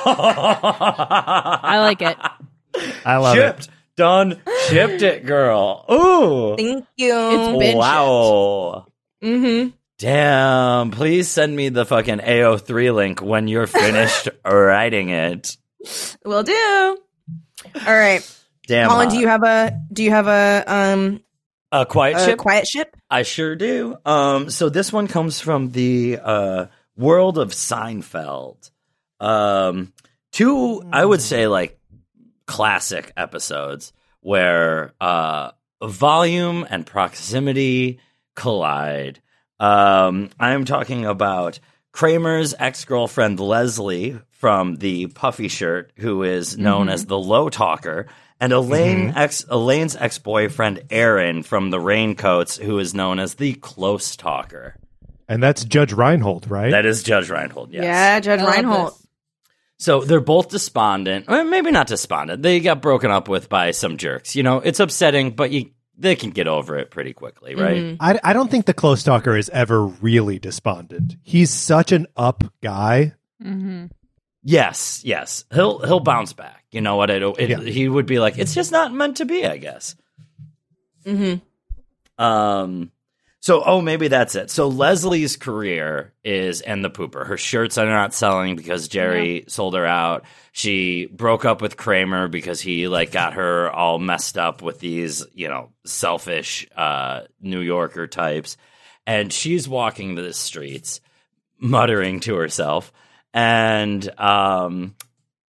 Speaker 8: I like it.
Speaker 9: I love
Speaker 6: Shipped.
Speaker 9: it.
Speaker 6: Done. Shipped it, girl. Ooh.
Speaker 7: Thank you.
Speaker 8: It's been
Speaker 6: Wow.
Speaker 7: Mm-hmm.
Speaker 6: Damn. Please send me the fucking A O three link when you're finished writing it.
Speaker 7: Will do. All right,
Speaker 6: Damn.
Speaker 7: Colin.
Speaker 6: hot.
Speaker 7: Do you have a do you have a um
Speaker 6: a quiet
Speaker 7: a
Speaker 6: ship?
Speaker 7: quiet ship?
Speaker 6: I sure do. Um, so this one comes from the uh, world of Seinfeld. Um, two, I would say, like classic episodes where uh, volume and proximity collide. Um, I'm talking about Kramer's ex-girlfriend Leslie from the puffy shirt, who is known
Speaker 8: Mm-hmm.
Speaker 6: as the low talker, and Elaine ex Elaine's ex-boyfriend Aaron from the Raincoats, who is known as the close talker.
Speaker 9: And that's Judge Reinhold, right?
Speaker 6: That is Judge Reinhold. Yes.
Speaker 7: Yeah, Judge
Speaker 8: I love
Speaker 7: Reinhold.
Speaker 8: this.
Speaker 6: So they're both despondent. Or maybe not despondent. They got broken up with by some jerks. You know, it's upsetting, but you they can get over it pretty quickly, right?
Speaker 7: Mhm.
Speaker 9: I, I don't think the close talker is ever really despondent. He's such an up guy.
Speaker 8: Mm-hmm.
Speaker 6: Yes, yes. He'll he'll bounce back. You know what? It, it,
Speaker 9: Yeah.
Speaker 6: He would be like, it's just not meant to be, I guess.
Speaker 7: Mm-hmm.
Speaker 6: Um. So, oh, maybe that's it. So Leslie's career is and the pooper. Her shirts are not selling because Jerry sold her out. She broke up with Kramer because he like got her all messed up with these, you know, selfish uh, New Yorker types. And she's walking the streets, muttering to herself. And um,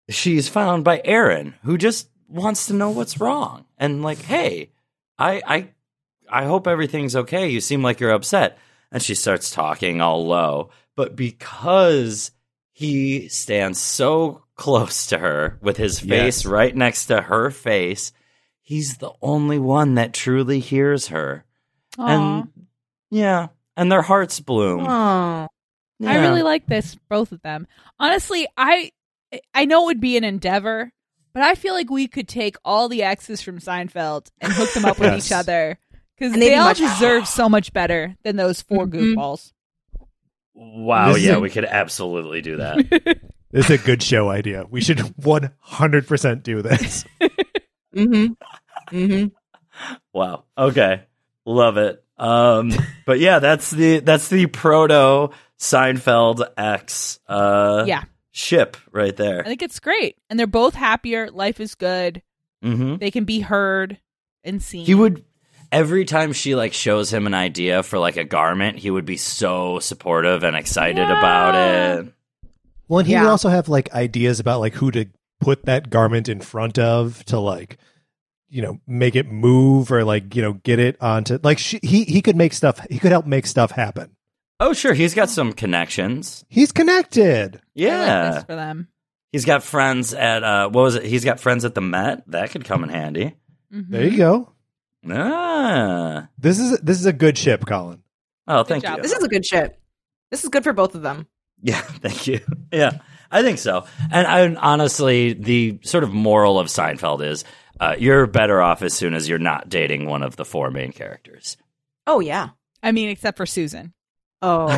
Speaker 6: she's found by Aaron, who just wants to know what's wrong. And like, hey, I I I hope everything's okay. You seem like you're upset. And she starts talking all low. But because he stands so close to her with his face
Speaker 9: Yes.
Speaker 6: right next to her face, he's the only one that truly hears her.
Speaker 8: Aw.
Speaker 6: And yeah, and their hearts bloom.
Speaker 7: Oh.
Speaker 8: I
Speaker 6: Yeah.
Speaker 8: really like this, both of them. Honestly, I I know it would be an endeavor, but I feel like we could take all the exes from Seinfeld and hook them up with
Speaker 9: Yes.
Speaker 8: each other because
Speaker 7: And they'd
Speaker 8: they
Speaker 7: be
Speaker 8: all
Speaker 7: much-
Speaker 8: deserve so much better than those 4
Speaker 7: Mhm.
Speaker 8: goofballs.
Speaker 6: Wow,
Speaker 9: This is
Speaker 6: yeah,
Speaker 9: a-
Speaker 6: we could absolutely do that.
Speaker 9: This is a good show idea. We should one hundred percent do this.
Speaker 7: Mm-hmm. Mm-hmm.
Speaker 6: Wow. Okay. Love it. Um, but yeah, that's the that's the proto Seinfeld X uh
Speaker 8: Yeah,
Speaker 6: ship right
Speaker 8: I
Speaker 6: there.
Speaker 8: think it's great, and they're both happier. Life is good.
Speaker 6: Mm-hmm.
Speaker 8: They can be heard and seen.
Speaker 6: He would every time she like shows him an idea for like a garment, he would be so supportive and excited
Speaker 8: Yeah.
Speaker 6: about it.
Speaker 9: Well, and he
Speaker 7: Yeah.
Speaker 9: would also have like ideas about like who to put that garment in front of to like, you know, make it move or like, you know, get it onto like she, he he could make stuff. He could help make stuff happen.
Speaker 6: Oh, sure, he's got some connections.
Speaker 9: He's connected.
Speaker 8: I like
Speaker 6: Yeah.
Speaker 8: this for them.
Speaker 6: He's got friends at uh what was it? He's got friends at the Met. That could come in handy.
Speaker 8: Mhm.
Speaker 9: There you go.
Speaker 6: Ah.
Speaker 9: This is this is a good ship, Colin.
Speaker 6: Oh, thank
Speaker 8: job.
Speaker 6: you.
Speaker 7: This is a good ship. This is good for both of them.
Speaker 6: Yeah, thank you. Yeah, I think so. And I, honestly, the sort of moral of Seinfeld is uh, you're better off as soon as you're not dating one of the four main characters.
Speaker 7: Oh, yeah.
Speaker 8: I mean, except for Susan.
Speaker 7: Oh.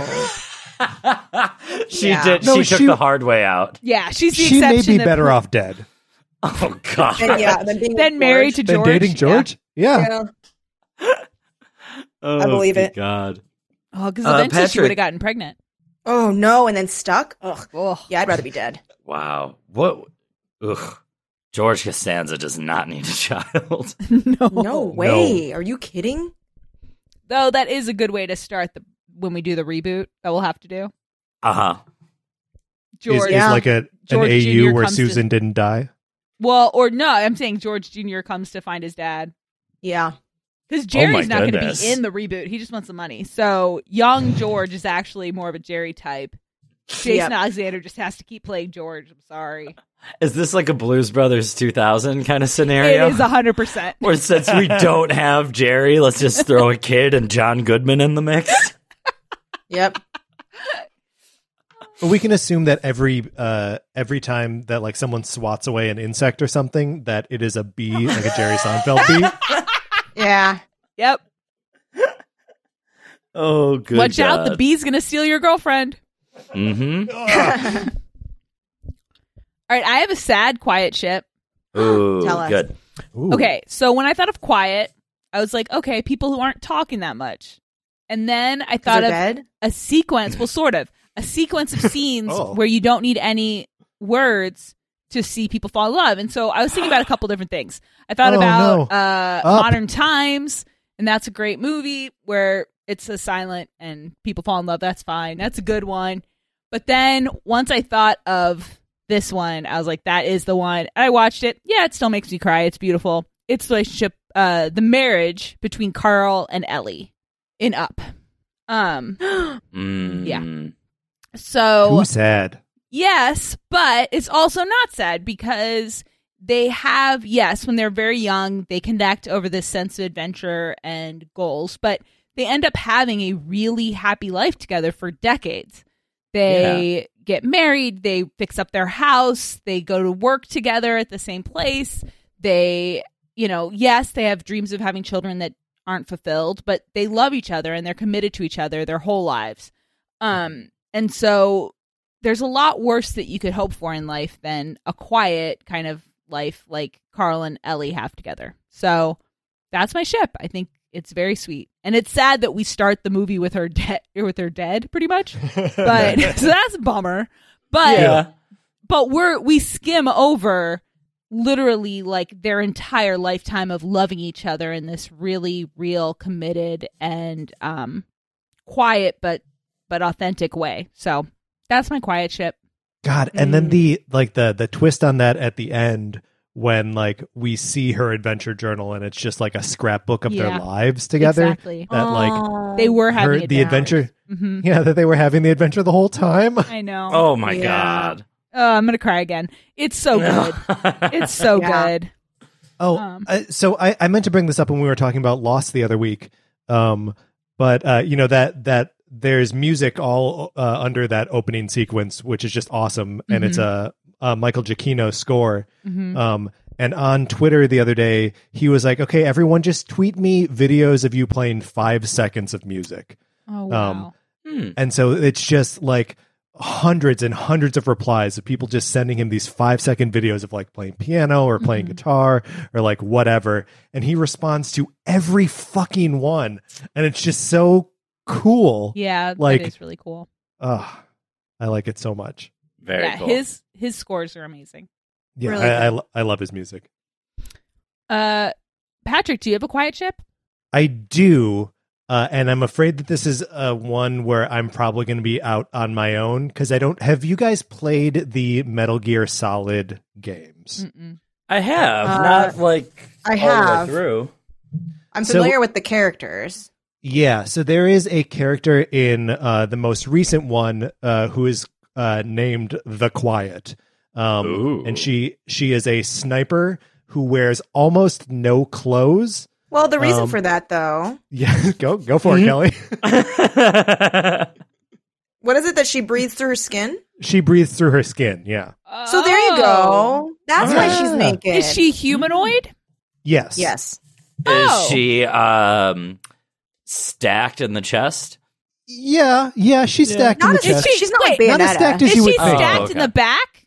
Speaker 6: she
Speaker 7: Yeah.
Speaker 6: did.
Speaker 9: No,
Speaker 6: she took
Speaker 9: she-
Speaker 6: the hard way out.
Speaker 8: Yeah, she's the
Speaker 9: She may
Speaker 8: exception.
Speaker 9: be
Speaker 8: that
Speaker 9: better
Speaker 8: pro-
Speaker 9: off dead
Speaker 6: Oh God.
Speaker 7: And yeah, then being
Speaker 8: than married to
Speaker 9: than
Speaker 8: George.
Speaker 9: dating George. Yeah.
Speaker 7: Yeah.
Speaker 6: Oh,
Speaker 7: I believe
Speaker 6: good
Speaker 7: it.
Speaker 6: God.
Speaker 8: Oh, because
Speaker 6: Uh,
Speaker 8: eventually she
Speaker 6: Patrick-
Speaker 8: would have gotten pregnant.
Speaker 7: Oh, no, and then stuck? Ugh.
Speaker 8: Oh,
Speaker 7: Yeah, I'd rather be dead.
Speaker 6: Wow. What? Ugh. George Costanza does not need a child.
Speaker 8: no,
Speaker 7: No way. Are you kidding?
Speaker 8: Though that is a good way to start the when we do the reboot that we'll have to do.
Speaker 6: Uh huh.
Speaker 9: Is,
Speaker 8: George,
Speaker 9: is
Speaker 7: Yeah.
Speaker 9: like a an
Speaker 8: George
Speaker 9: A U
Speaker 8: Junior
Speaker 9: where
Speaker 8: comes to-
Speaker 9: Susan didn't die.
Speaker 8: well, or no, I'm saying George Junior comes to find his dad
Speaker 7: Yeah.
Speaker 8: because Jerry's not going to
Speaker 6: goodness.
Speaker 8: be in the reboot. He just wants the money. So young George is actually more of a Jerry type. Jason
Speaker 7: Yep.
Speaker 8: Alexander just has to keep playing George. I'm sorry.
Speaker 6: Is this like a Blues Brothers two thousand kind of scenario?
Speaker 8: It is one hundred percent.
Speaker 6: Or since we don't have Jerry, let's just throw a kid and John Goodman in the mix.
Speaker 7: Yep.
Speaker 9: But we can assume that every uh every time that like someone swats away an insect or something, that it is a bee, like a Jerry Seinfeld bee.
Speaker 7: Yeah.
Speaker 8: Yep.
Speaker 6: Oh, good.
Speaker 8: Watch out. The bee's going to steal your girlfriend.
Speaker 6: Mm-hmm.
Speaker 8: All right. I have a sad, quiet ship.
Speaker 6: Ooh,
Speaker 7: Tell us.
Speaker 6: good.
Speaker 9: Ooh.
Speaker 8: Okay, so when I thought of quiet, I was like, okay, people who aren't talking that much. And then I thought
Speaker 7: They're
Speaker 8: of
Speaker 7: dead?
Speaker 8: a sequence, well, sort of, a sequence of scenes
Speaker 9: Oh.
Speaker 8: where you don't need any words to see people fall in love. And so I was thinking about a couple different things. I thought
Speaker 9: Oh,
Speaker 8: about
Speaker 9: no.
Speaker 8: uh,
Speaker 9: Up.
Speaker 8: Modern Times, and that's a great movie where it's a silent and people fall in love. That's fine. That's a good one. But then once I thought of this one, I was like, that is the one. And I watched it. Yeah, it still makes me cry. It's beautiful. It's the relationship, uh, the marriage between Carl and Ellie in Up. Um,
Speaker 6: Mm.
Speaker 8: Yeah. so
Speaker 9: Too sad.
Speaker 8: yes, but it's also not sad because they have, yes, when they're very young, they connect over this sense of adventure and goals, but they end up having a really happy life together for decades. They get married, they fix up their house, they go to work together at the same place. They, you know, yes, they have dreams of having children that aren't fulfilled, but they love each other and they're committed to each other their whole lives. Um, and so there's a lot worse that you could hope for in life than a quiet kind of life like Carl and Ellie have together. So that's my ship. I think it's very sweet. And it's sad that we start the movie with her dead with her dead pretty much. But so that's a bummer. But
Speaker 6: Yeah.
Speaker 8: but we're we skim over literally like their entire lifetime of loving each other in this really real, committed and um quiet but but authentic way. So that's my quiet ship.
Speaker 9: God, and then the like the the twist on that at the end when like we see her adventure journal and it's just like a scrapbook of
Speaker 8: Yeah.
Speaker 9: their lives together.
Speaker 8: Exactly.
Speaker 9: That like
Speaker 8: They were having
Speaker 9: her,
Speaker 8: a
Speaker 9: the adventure.
Speaker 8: hmm
Speaker 9: Yeah, that they were having the adventure the whole time.
Speaker 8: I know.
Speaker 6: Oh my
Speaker 7: Yeah.
Speaker 6: god.
Speaker 8: Oh, I'm gonna cry again. It's so good. It's so
Speaker 7: Yeah.
Speaker 8: good.
Speaker 9: Oh,
Speaker 8: Um,
Speaker 9: uh, so I, I meant to bring this up when we were talking about Lost the other week. Um, but uh, you know that that there's music all uh, under that opening sequence, which is just awesome, and it's a, a Michael Giacchino score.
Speaker 8: Mhm.
Speaker 9: Um, and on Twitter the other day, he was like, "Okay, everyone, just tweet me videos of you playing five seconds of music."
Speaker 8: Oh wow.
Speaker 9: Um,
Speaker 6: Hmm.
Speaker 9: And so it's just like hundreds and hundreds of replies of people just sending him these five second videos of like playing piano or playing
Speaker 8: Mhm.
Speaker 9: guitar or like whatever. And he responds to every fucking one. And it's just so cool.
Speaker 8: Yeah,
Speaker 9: like-
Speaker 8: that is really cool.
Speaker 9: Ugh, I like it so much.
Speaker 6: Very
Speaker 8: yeah,
Speaker 6: cool.
Speaker 8: his his scores are amazing.
Speaker 9: Yeah,
Speaker 7: Really
Speaker 9: I, I,
Speaker 7: good.
Speaker 9: lo- I love his music.
Speaker 8: Uh, Patrick, do you have a quiet ship?
Speaker 9: I do. Uh, and I'm afraid that this is uh, one where I'm probably going to be out on my own because I don't. Have you guys played the Metal Gear Solid games?
Speaker 8: Mm-mm.
Speaker 6: I have
Speaker 7: Uh,
Speaker 6: not like
Speaker 7: I
Speaker 6: all the way
Speaker 7: have.
Speaker 6: through.
Speaker 7: I'm
Speaker 9: So-
Speaker 7: familiar with the characters.
Speaker 9: Yeah, so there is a character in uh, the most recent one uh, who is uh, named The Quiet, um,
Speaker 6: Ooh.
Speaker 9: and she she is a sniper who wears almost no clothes.
Speaker 7: Well, the reason
Speaker 9: Um,
Speaker 7: for that, though,
Speaker 9: Yeah, go go for it, Kelly.
Speaker 7: what is it that she breathes through her skin?
Speaker 9: She breathes through her skin. Yeah.
Speaker 7: So there you
Speaker 8: Oh.
Speaker 7: go. That's why she's
Speaker 9: Ah.
Speaker 7: naked.
Speaker 8: Is she humanoid?
Speaker 9: Yes.
Speaker 7: Yes.
Speaker 8: Oh.
Speaker 6: Is she um stacked in the chest?
Speaker 9: Yeah. Yeah. She's
Speaker 6: Yeah.
Speaker 9: stacked in
Speaker 7: Not
Speaker 9: the
Speaker 7: as,
Speaker 9: chest.
Speaker 8: she-
Speaker 7: she's not like
Speaker 8: wait,
Speaker 9: not as
Speaker 7: Bayonetta.
Speaker 9: stacked as
Speaker 8: Is
Speaker 9: you
Speaker 8: she
Speaker 9: would think.
Speaker 8: stacked
Speaker 6: Oh,
Speaker 8: in
Speaker 6: okay.
Speaker 8: the back?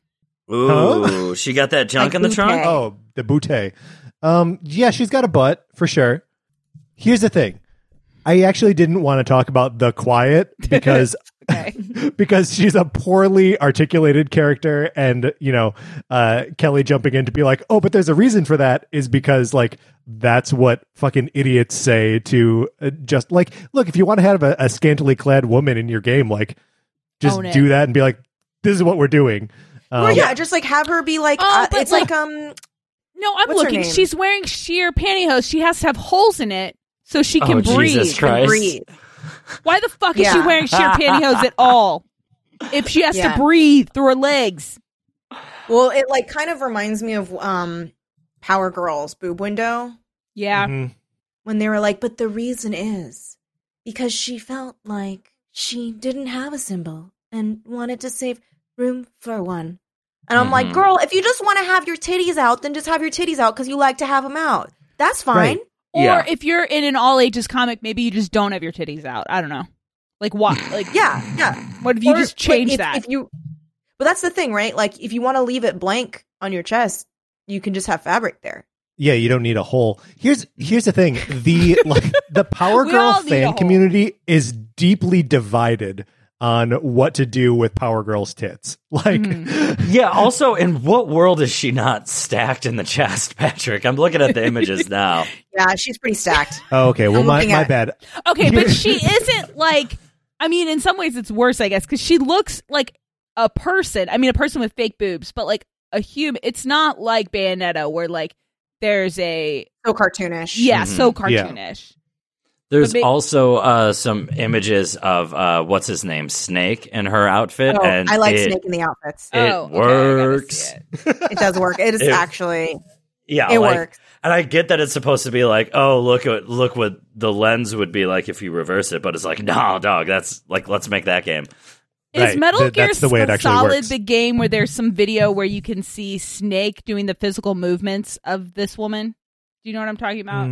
Speaker 6: Ooh, she got that junk
Speaker 7: Like
Speaker 6: in the
Speaker 7: bouquet.
Speaker 6: trunk?
Speaker 9: Oh, the bootay. Um, yeah, she's got a butt for sure. Here's the thing. I actually didn't want to talk about The Quiet because
Speaker 8: Okay.
Speaker 9: because she's a poorly articulated character, and you know, uh, Kelly jumping in to be like, "Oh, but there's a reason for that," is because like that's what fucking idiots say to uh, just like, look, if you want to have a, a scantily clad woman in your game, like just
Speaker 8: Own it.
Speaker 9: do that and be like, "This is what we're doing." Um,
Speaker 7: Well, yeah, just like have her be like,
Speaker 8: Oh,
Speaker 7: uh,
Speaker 8: but
Speaker 7: it's
Speaker 8: look-
Speaker 7: like, um,
Speaker 8: No, I'm
Speaker 7: What's her
Speaker 8: looking.
Speaker 7: name?
Speaker 8: She's wearing sheer pantyhose. She has to have holes in it so she can
Speaker 6: Oh,
Speaker 8: breathe.
Speaker 6: Jesus Christ.
Speaker 7: breathe.
Speaker 8: Why the fuck is she
Speaker 7: Yeah.
Speaker 8: wearing sheer pantyhose at all? If she has
Speaker 7: Yeah.
Speaker 8: to breathe through her legs.
Speaker 7: Well, it like kind of reminds me of um, Power Girls boob window
Speaker 8: Yeah.
Speaker 9: mhm.
Speaker 7: when they were like, but the reason is because she felt like she didn't have a symbol and wanted to save room for one. And I'm like,
Speaker 6: Mhm.
Speaker 7: girl, if you just want to have your titties out, then just have your titties out because you like to have them out. That's fine.
Speaker 9: Right.
Speaker 8: Or
Speaker 6: Yeah.
Speaker 8: if you're in an all ages comic, maybe you just don't have your titties out. I don't know. Like why? Like
Speaker 7: Yeah, yeah.
Speaker 8: what if you
Speaker 7: Or,
Speaker 8: just
Speaker 7: like,
Speaker 8: change
Speaker 7: if,
Speaker 8: that?
Speaker 7: If you, but that's the thing, right? Like, if you want to leave it blank on your chest, you can just have fabric there.
Speaker 9: Yeah, you don't need a hole. Here's here's the thing: the like the Power
Speaker 8: We
Speaker 9: Girl
Speaker 8: all need a
Speaker 9: fan
Speaker 8: hole.
Speaker 9: community is deeply divided on what to do with Power Girl's tits. Like,
Speaker 8: Mm-hmm.
Speaker 6: Yeah, also, in what world is she not stacked in the chest, Patrick? I'm looking at the images now.
Speaker 7: Yeah, she's pretty stacked.
Speaker 9: oh, okay, well,
Speaker 7: I'm
Speaker 9: my
Speaker 7: looking
Speaker 9: my
Speaker 7: at-
Speaker 9: bad.
Speaker 8: Okay, but she isn't like. I mean, in some ways, it's worse, I guess, because she looks like a person. I mean, a person with fake boobs, but like a human. It's not like Bayonetta, where like there's a
Speaker 7: So cartoonish.
Speaker 8: yeah,
Speaker 6: Mhm.
Speaker 8: so
Speaker 9: Yeah.
Speaker 8: cartoonish.
Speaker 6: There's
Speaker 8: But ma-
Speaker 6: also uh, some images of uh, what's his name, Snake, in her outfit,
Speaker 7: Oh,
Speaker 6: and
Speaker 7: I like
Speaker 6: it,
Speaker 7: Snake in the outfits.
Speaker 6: It
Speaker 8: Oh, okay, I gotta
Speaker 6: works.
Speaker 8: see it.
Speaker 7: It does work. It is
Speaker 6: It-
Speaker 7: actually.
Speaker 6: Yeah,
Speaker 7: It
Speaker 6: like,
Speaker 7: works.
Speaker 6: and I get that it's supposed to be like, oh, look at look what the lens would be like if you reverse it, but it's like, no, dog, that's like, let's make that game.
Speaker 8: Is
Speaker 9: Right,
Speaker 8: Metal
Speaker 9: th-
Speaker 8: Gear
Speaker 9: that's the way it actually
Speaker 8: Solid
Speaker 9: works.
Speaker 8: the game where there's some video where you can see Snake doing the physical movements of this woman? Do you know what I'm talking about?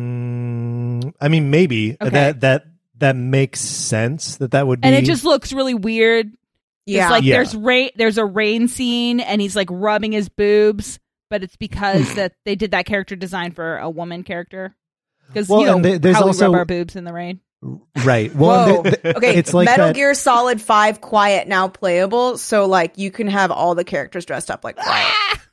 Speaker 9: Mm, I mean, maybe
Speaker 8: Okay.
Speaker 9: that that that makes sense. That that would be.
Speaker 8: And it just looks really weird.
Speaker 7: Yeah.
Speaker 8: It's like
Speaker 9: Yeah.
Speaker 8: there's rain there's a rain scene and he's like rubbing his boobs, but it's because that they did that character design for a woman character. Because
Speaker 9: Well,
Speaker 8: you know
Speaker 9: and there- there's
Speaker 8: how
Speaker 9: also-
Speaker 8: we rub our boobs in the rain.
Speaker 9: right. Well,
Speaker 7: Whoa.
Speaker 9: th- th-
Speaker 7: Okay,
Speaker 9: it's like
Speaker 7: Metal
Speaker 9: that-
Speaker 7: Gear Solid five Quiet now playable, so like you can have all the characters dressed up like Quiet.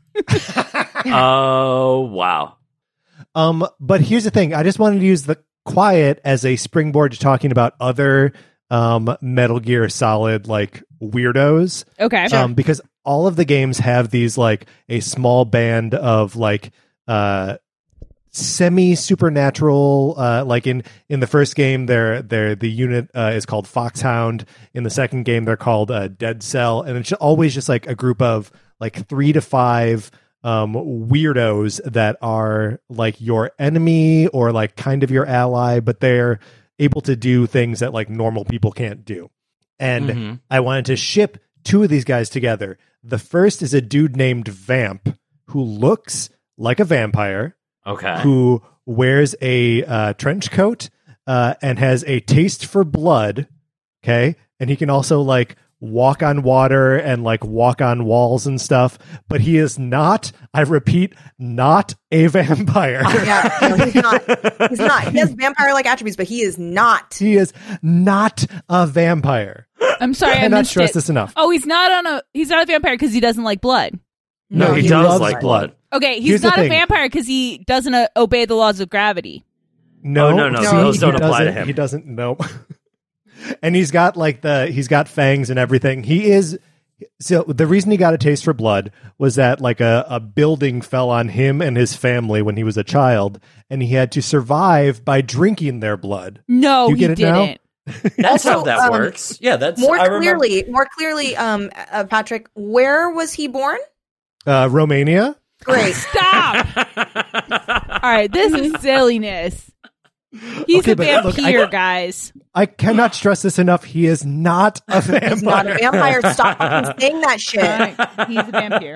Speaker 6: Oh wow.
Speaker 9: Um, but here's the thing. I just wanted to use the Quiet as a springboard to talking about other um Metal Gear Solid like weirdos.
Speaker 8: Okay.
Speaker 9: Um, because all of the games have these like a small band of like uh semi supernatural uh like in in the first game they're they're the unit uh, is called Foxhound. In the second game they're called uh, Dead Cell, and it's always just like a group of like three to five um weirdos that are like your enemy or like kind of your ally, but they're able to do things that like normal people can't do. And mm-hmm. I wanted to ship two of these guys together. The first is a dude named Vamp who looks like a vampire.
Speaker 6: Okay.
Speaker 9: Who wears a uh, trench coat uh, and has a taste for blood. Okay. And he can also like walk on water and like walk on walls and stuff. But he is not, I repeat, not a vampire.
Speaker 7: Yeah, no, he's not. He's not. He has vampire-like attributes, but he is not.
Speaker 9: He is not a vampire.
Speaker 8: I'm sorry, I,
Speaker 9: I cannot
Speaker 8: missed
Speaker 9: stress
Speaker 8: it.
Speaker 9: this enough.
Speaker 8: Oh, he's not on a. He's not a vampire because he doesn't like blood.
Speaker 6: No,
Speaker 9: No,
Speaker 6: he,
Speaker 9: he
Speaker 6: does
Speaker 9: loves
Speaker 6: like
Speaker 9: blood.
Speaker 6: blood.
Speaker 8: Okay, he's
Speaker 9: Here's the
Speaker 8: not a
Speaker 9: thing.
Speaker 8: vampire because he doesn't uh, obey the laws of gravity.
Speaker 9: No,
Speaker 6: Oh, no, no,
Speaker 9: see,
Speaker 6: those
Speaker 9: he
Speaker 6: don't apply to
Speaker 9: doesn't-
Speaker 6: him.
Speaker 9: He doesn't. No. And he's got like the he's got fangs and everything. He is. So the reason he got a taste for blood was that like a, a building fell on him and his family when he was a child, and he had to survive by drinking their blood.
Speaker 8: No,
Speaker 9: You
Speaker 8: he
Speaker 9: get it now?
Speaker 8: didn't.
Speaker 6: That's how
Speaker 7: Also,
Speaker 6: that
Speaker 7: um,
Speaker 6: works. Yeah, that's
Speaker 7: More
Speaker 6: I remember-
Speaker 7: clearly, more clearly, um, uh, Patrick, where was he born?
Speaker 9: Uh, Romania.
Speaker 7: Great.
Speaker 8: Stop. All right, this is silliness. He's
Speaker 9: Okay,
Speaker 8: a
Speaker 9: but look,
Speaker 8: vampire,
Speaker 9: I-
Speaker 8: guys.
Speaker 9: I cannot stress this enough. He is not a vampire.
Speaker 7: He's not a vampire. Stop fucking saying that shit.
Speaker 8: All right, he's a vampire.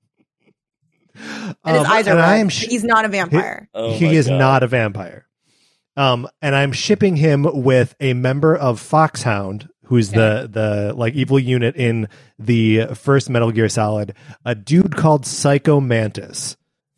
Speaker 7: And his
Speaker 9: Um,
Speaker 7: eyes are
Speaker 9: and
Speaker 7: red.
Speaker 9: I am sh-
Speaker 7: He's not a vampire.
Speaker 6: Oh
Speaker 9: he
Speaker 6: my
Speaker 9: is
Speaker 6: God.
Speaker 9: not a vampire. Um, and I'm shipping him with a member of Foxhound, who's the the like evil unit in the first Metal Gear Solid, a dude called Psycho Mantis.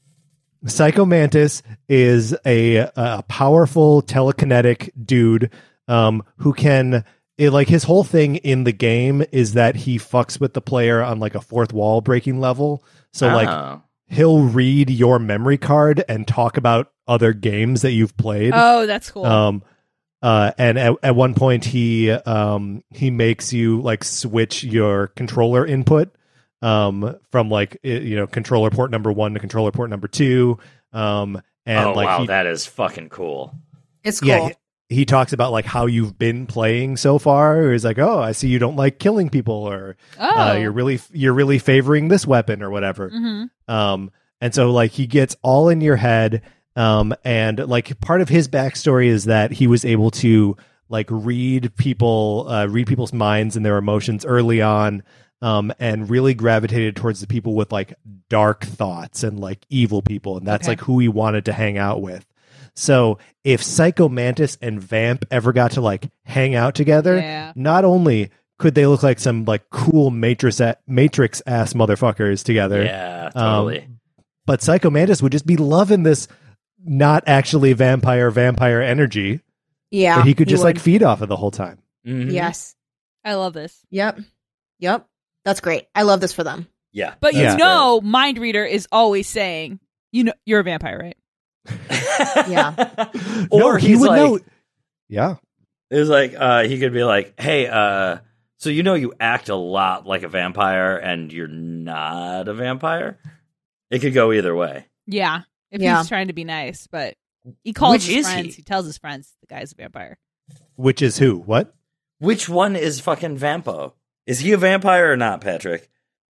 Speaker 9: Psycho Mantis is a, a powerful telekinetic dude um, who can it, like his whole thing in the game is that he fucks with the player on like a fourth wall breaking level. So like
Speaker 6: Oh.
Speaker 9: he'll read your memory card and talk about other games that you've played.
Speaker 8: Oh, that's cool.
Speaker 9: Um, uh, and at, at one point he um he makes you like switch your controller input um from like i- you know controller port number one to controller port number two. Um, and
Speaker 6: oh
Speaker 9: like
Speaker 6: wow,
Speaker 9: he,
Speaker 6: that is fucking cool.
Speaker 7: It's cool.
Speaker 9: yeah. He, he talks about like how you've been playing so far. He's like, oh, I see you don't like killing people, or
Speaker 8: oh,
Speaker 9: uh, you're really you're really favoring this weapon or whatever.
Speaker 8: Mhm.
Speaker 9: Um, and so like he gets all in your head. Um, and like part of his backstory is that he was able to like read people, uh, read people's minds and their emotions early on. Um, and really gravitated towards the people with like dark thoughts and like evil people. And that's
Speaker 8: Okay.
Speaker 9: like who he wanted to hang out with. So if Psycho Mantis and Vamp ever got to like hang out together,
Speaker 8: Yeah.
Speaker 9: not only could they look like some like cool Matrix Matrix ass motherfuckers together,
Speaker 6: Yeah,
Speaker 9: um,
Speaker 6: totally.
Speaker 9: but Psycho Mantis would just be loving this not actually vampire vampire energy
Speaker 7: yeah.
Speaker 9: that he could just
Speaker 7: would.
Speaker 9: like feed off of the whole time.
Speaker 6: Mhm.
Speaker 7: Yes.
Speaker 8: I love this.
Speaker 7: Yep. Yep. That's great. I love this for them.
Speaker 6: Yeah,
Speaker 8: But
Speaker 6: that's
Speaker 8: you know, Mind Reader is always saying, "You know, you're a vampire, right?"
Speaker 6: great.
Speaker 7: Yeah.
Speaker 6: Or
Speaker 9: No, he
Speaker 6: he's
Speaker 9: would
Speaker 6: like,
Speaker 9: know. Yeah.
Speaker 6: it was like uh, he could be like, "Hey, uh, so you know you act a lot like a vampire, and you're not a vampire." It could go either way.
Speaker 8: Yeah, if
Speaker 7: Yeah.
Speaker 8: he's trying to be nice, but he calls
Speaker 6: Which
Speaker 8: his
Speaker 6: is
Speaker 8: friends.
Speaker 6: he?
Speaker 8: He? tells his friends the guy's a vampire.
Speaker 9: Which is who? What?
Speaker 6: Which one is fucking Vampo? Is he a vampire or not, Patrick?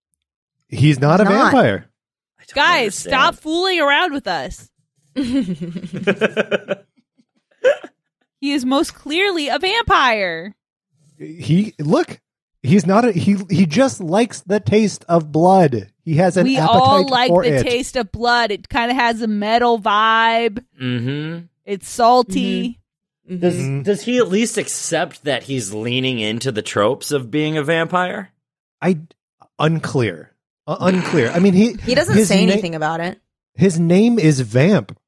Speaker 9: He's not a
Speaker 7: Not.
Speaker 9: vampire.
Speaker 6: I don't
Speaker 8: Guys, stop fooling around with us.
Speaker 6: understand.
Speaker 8: He is most clearly a vampire.
Speaker 9: He look. He's not a he. He just likes the taste of blood. He has an
Speaker 8: We
Speaker 9: appetite
Speaker 8: all like
Speaker 9: for
Speaker 8: the
Speaker 9: it.
Speaker 8: taste of blood. It kind of has a metal vibe.
Speaker 6: Mm-hmm.
Speaker 8: It's salty.
Speaker 6: Does
Speaker 9: Mhm.
Speaker 6: does he at least accept that he's leaning into the tropes of being a vampire?
Speaker 9: I unclear. Uh, unclear. I mean, he
Speaker 7: He doesn't
Speaker 9: his
Speaker 7: say
Speaker 9: na-
Speaker 7: anything about it.
Speaker 9: His name is Vamp.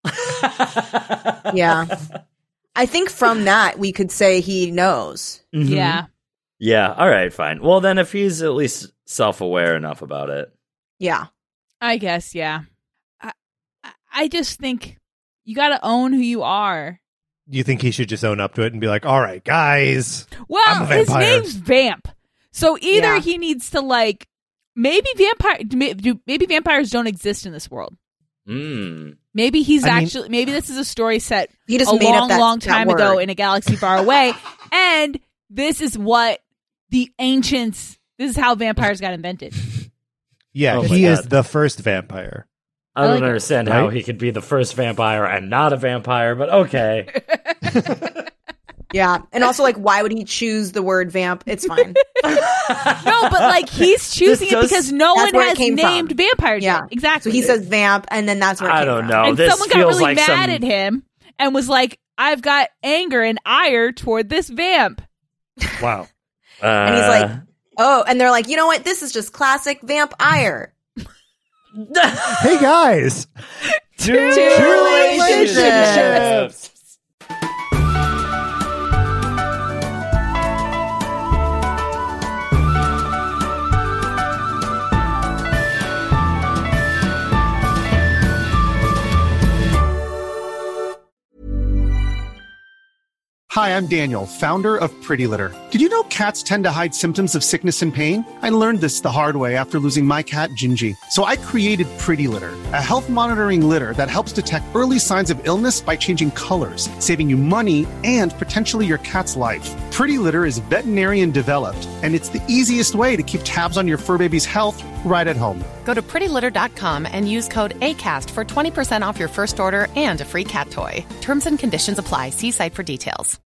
Speaker 7: Yeah. I think from that we could say he knows.
Speaker 6: Mhm.
Speaker 8: Yeah.
Speaker 6: Yeah. All right. Fine. Well, then, if he's at least self-aware enough about it,
Speaker 7: Yeah.
Speaker 8: I guess, yeah. I, I- I just think you got to own who you are.
Speaker 9: You think he should just own up to it and be like, "All right, guys, I'm
Speaker 8: Well,
Speaker 9: a
Speaker 8: his
Speaker 9: vampire."
Speaker 8: name's Vamp. So either
Speaker 7: Yeah.
Speaker 8: he needs to like maybe vampire do maybe vampires don't exist in this world.
Speaker 6: Mm.
Speaker 8: Maybe he's
Speaker 9: I mean-
Speaker 8: actually maybe this is a story set
Speaker 7: He just
Speaker 8: a
Speaker 7: made up
Speaker 8: long,
Speaker 7: that-
Speaker 8: long
Speaker 7: that
Speaker 8: time ago
Speaker 7: word.
Speaker 8: in a galaxy far away, and this is what the ancients. This is how vampires got invented.
Speaker 9: Yeah,
Speaker 6: Oh my
Speaker 9: he is
Speaker 6: God.
Speaker 9: the first vampire.
Speaker 6: I don't
Speaker 8: like it.
Speaker 6: understand how
Speaker 9: Right?
Speaker 6: he could be the first vampire and not a vampire, but okay.
Speaker 7: Yeah. And also, like, why would he choose the word vamp? It's fine.
Speaker 8: No, but like he's choosing
Speaker 6: This
Speaker 8: it
Speaker 6: does-
Speaker 8: because no
Speaker 7: That's
Speaker 8: one
Speaker 7: where it
Speaker 8: has
Speaker 7: came
Speaker 8: named
Speaker 7: from.
Speaker 8: vampires.
Speaker 7: Yeah.
Speaker 8: yet. Exactly.
Speaker 7: So he says vamp, and then that's where it
Speaker 6: I
Speaker 7: came
Speaker 6: don't
Speaker 7: from.
Speaker 6: know.
Speaker 8: and
Speaker 6: this
Speaker 8: someone got
Speaker 6: feels
Speaker 8: really
Speaker 6: like
Speaker 8: mad
Speaker 6: some-
Speaker 8: at him and was like, "I've got anger and ire toward this vamp."
Speaker 6: Wow. Uh,
Speaker 7: And he's like, oh, and they're like, you know what? This is just classic vamp ire.
Speaker 9: Hey guys,
Speaker 6: two,
Speaker 7: relationships.
Speaker 10: Hi, I'm Daniel, founder of Pretty Litter. Did you know cats tend to hide symptoms of sickness and pain? I learned this the hard way after losing my cat, Gingy. So I created Pretty Litter, a health monitoring litter that helps detect early signs of illness by changing colors, saving you money and potentially your cat's life. Pretty Litter is veterinarian developed, and it's the easiest way to keep tabs on your fur baby's health right at home.
Speaker 11: Go to pretty litter dot com and use code ACAST for twenty percent off your first order and a free cat toy. Terms and conditions apply. See site for details.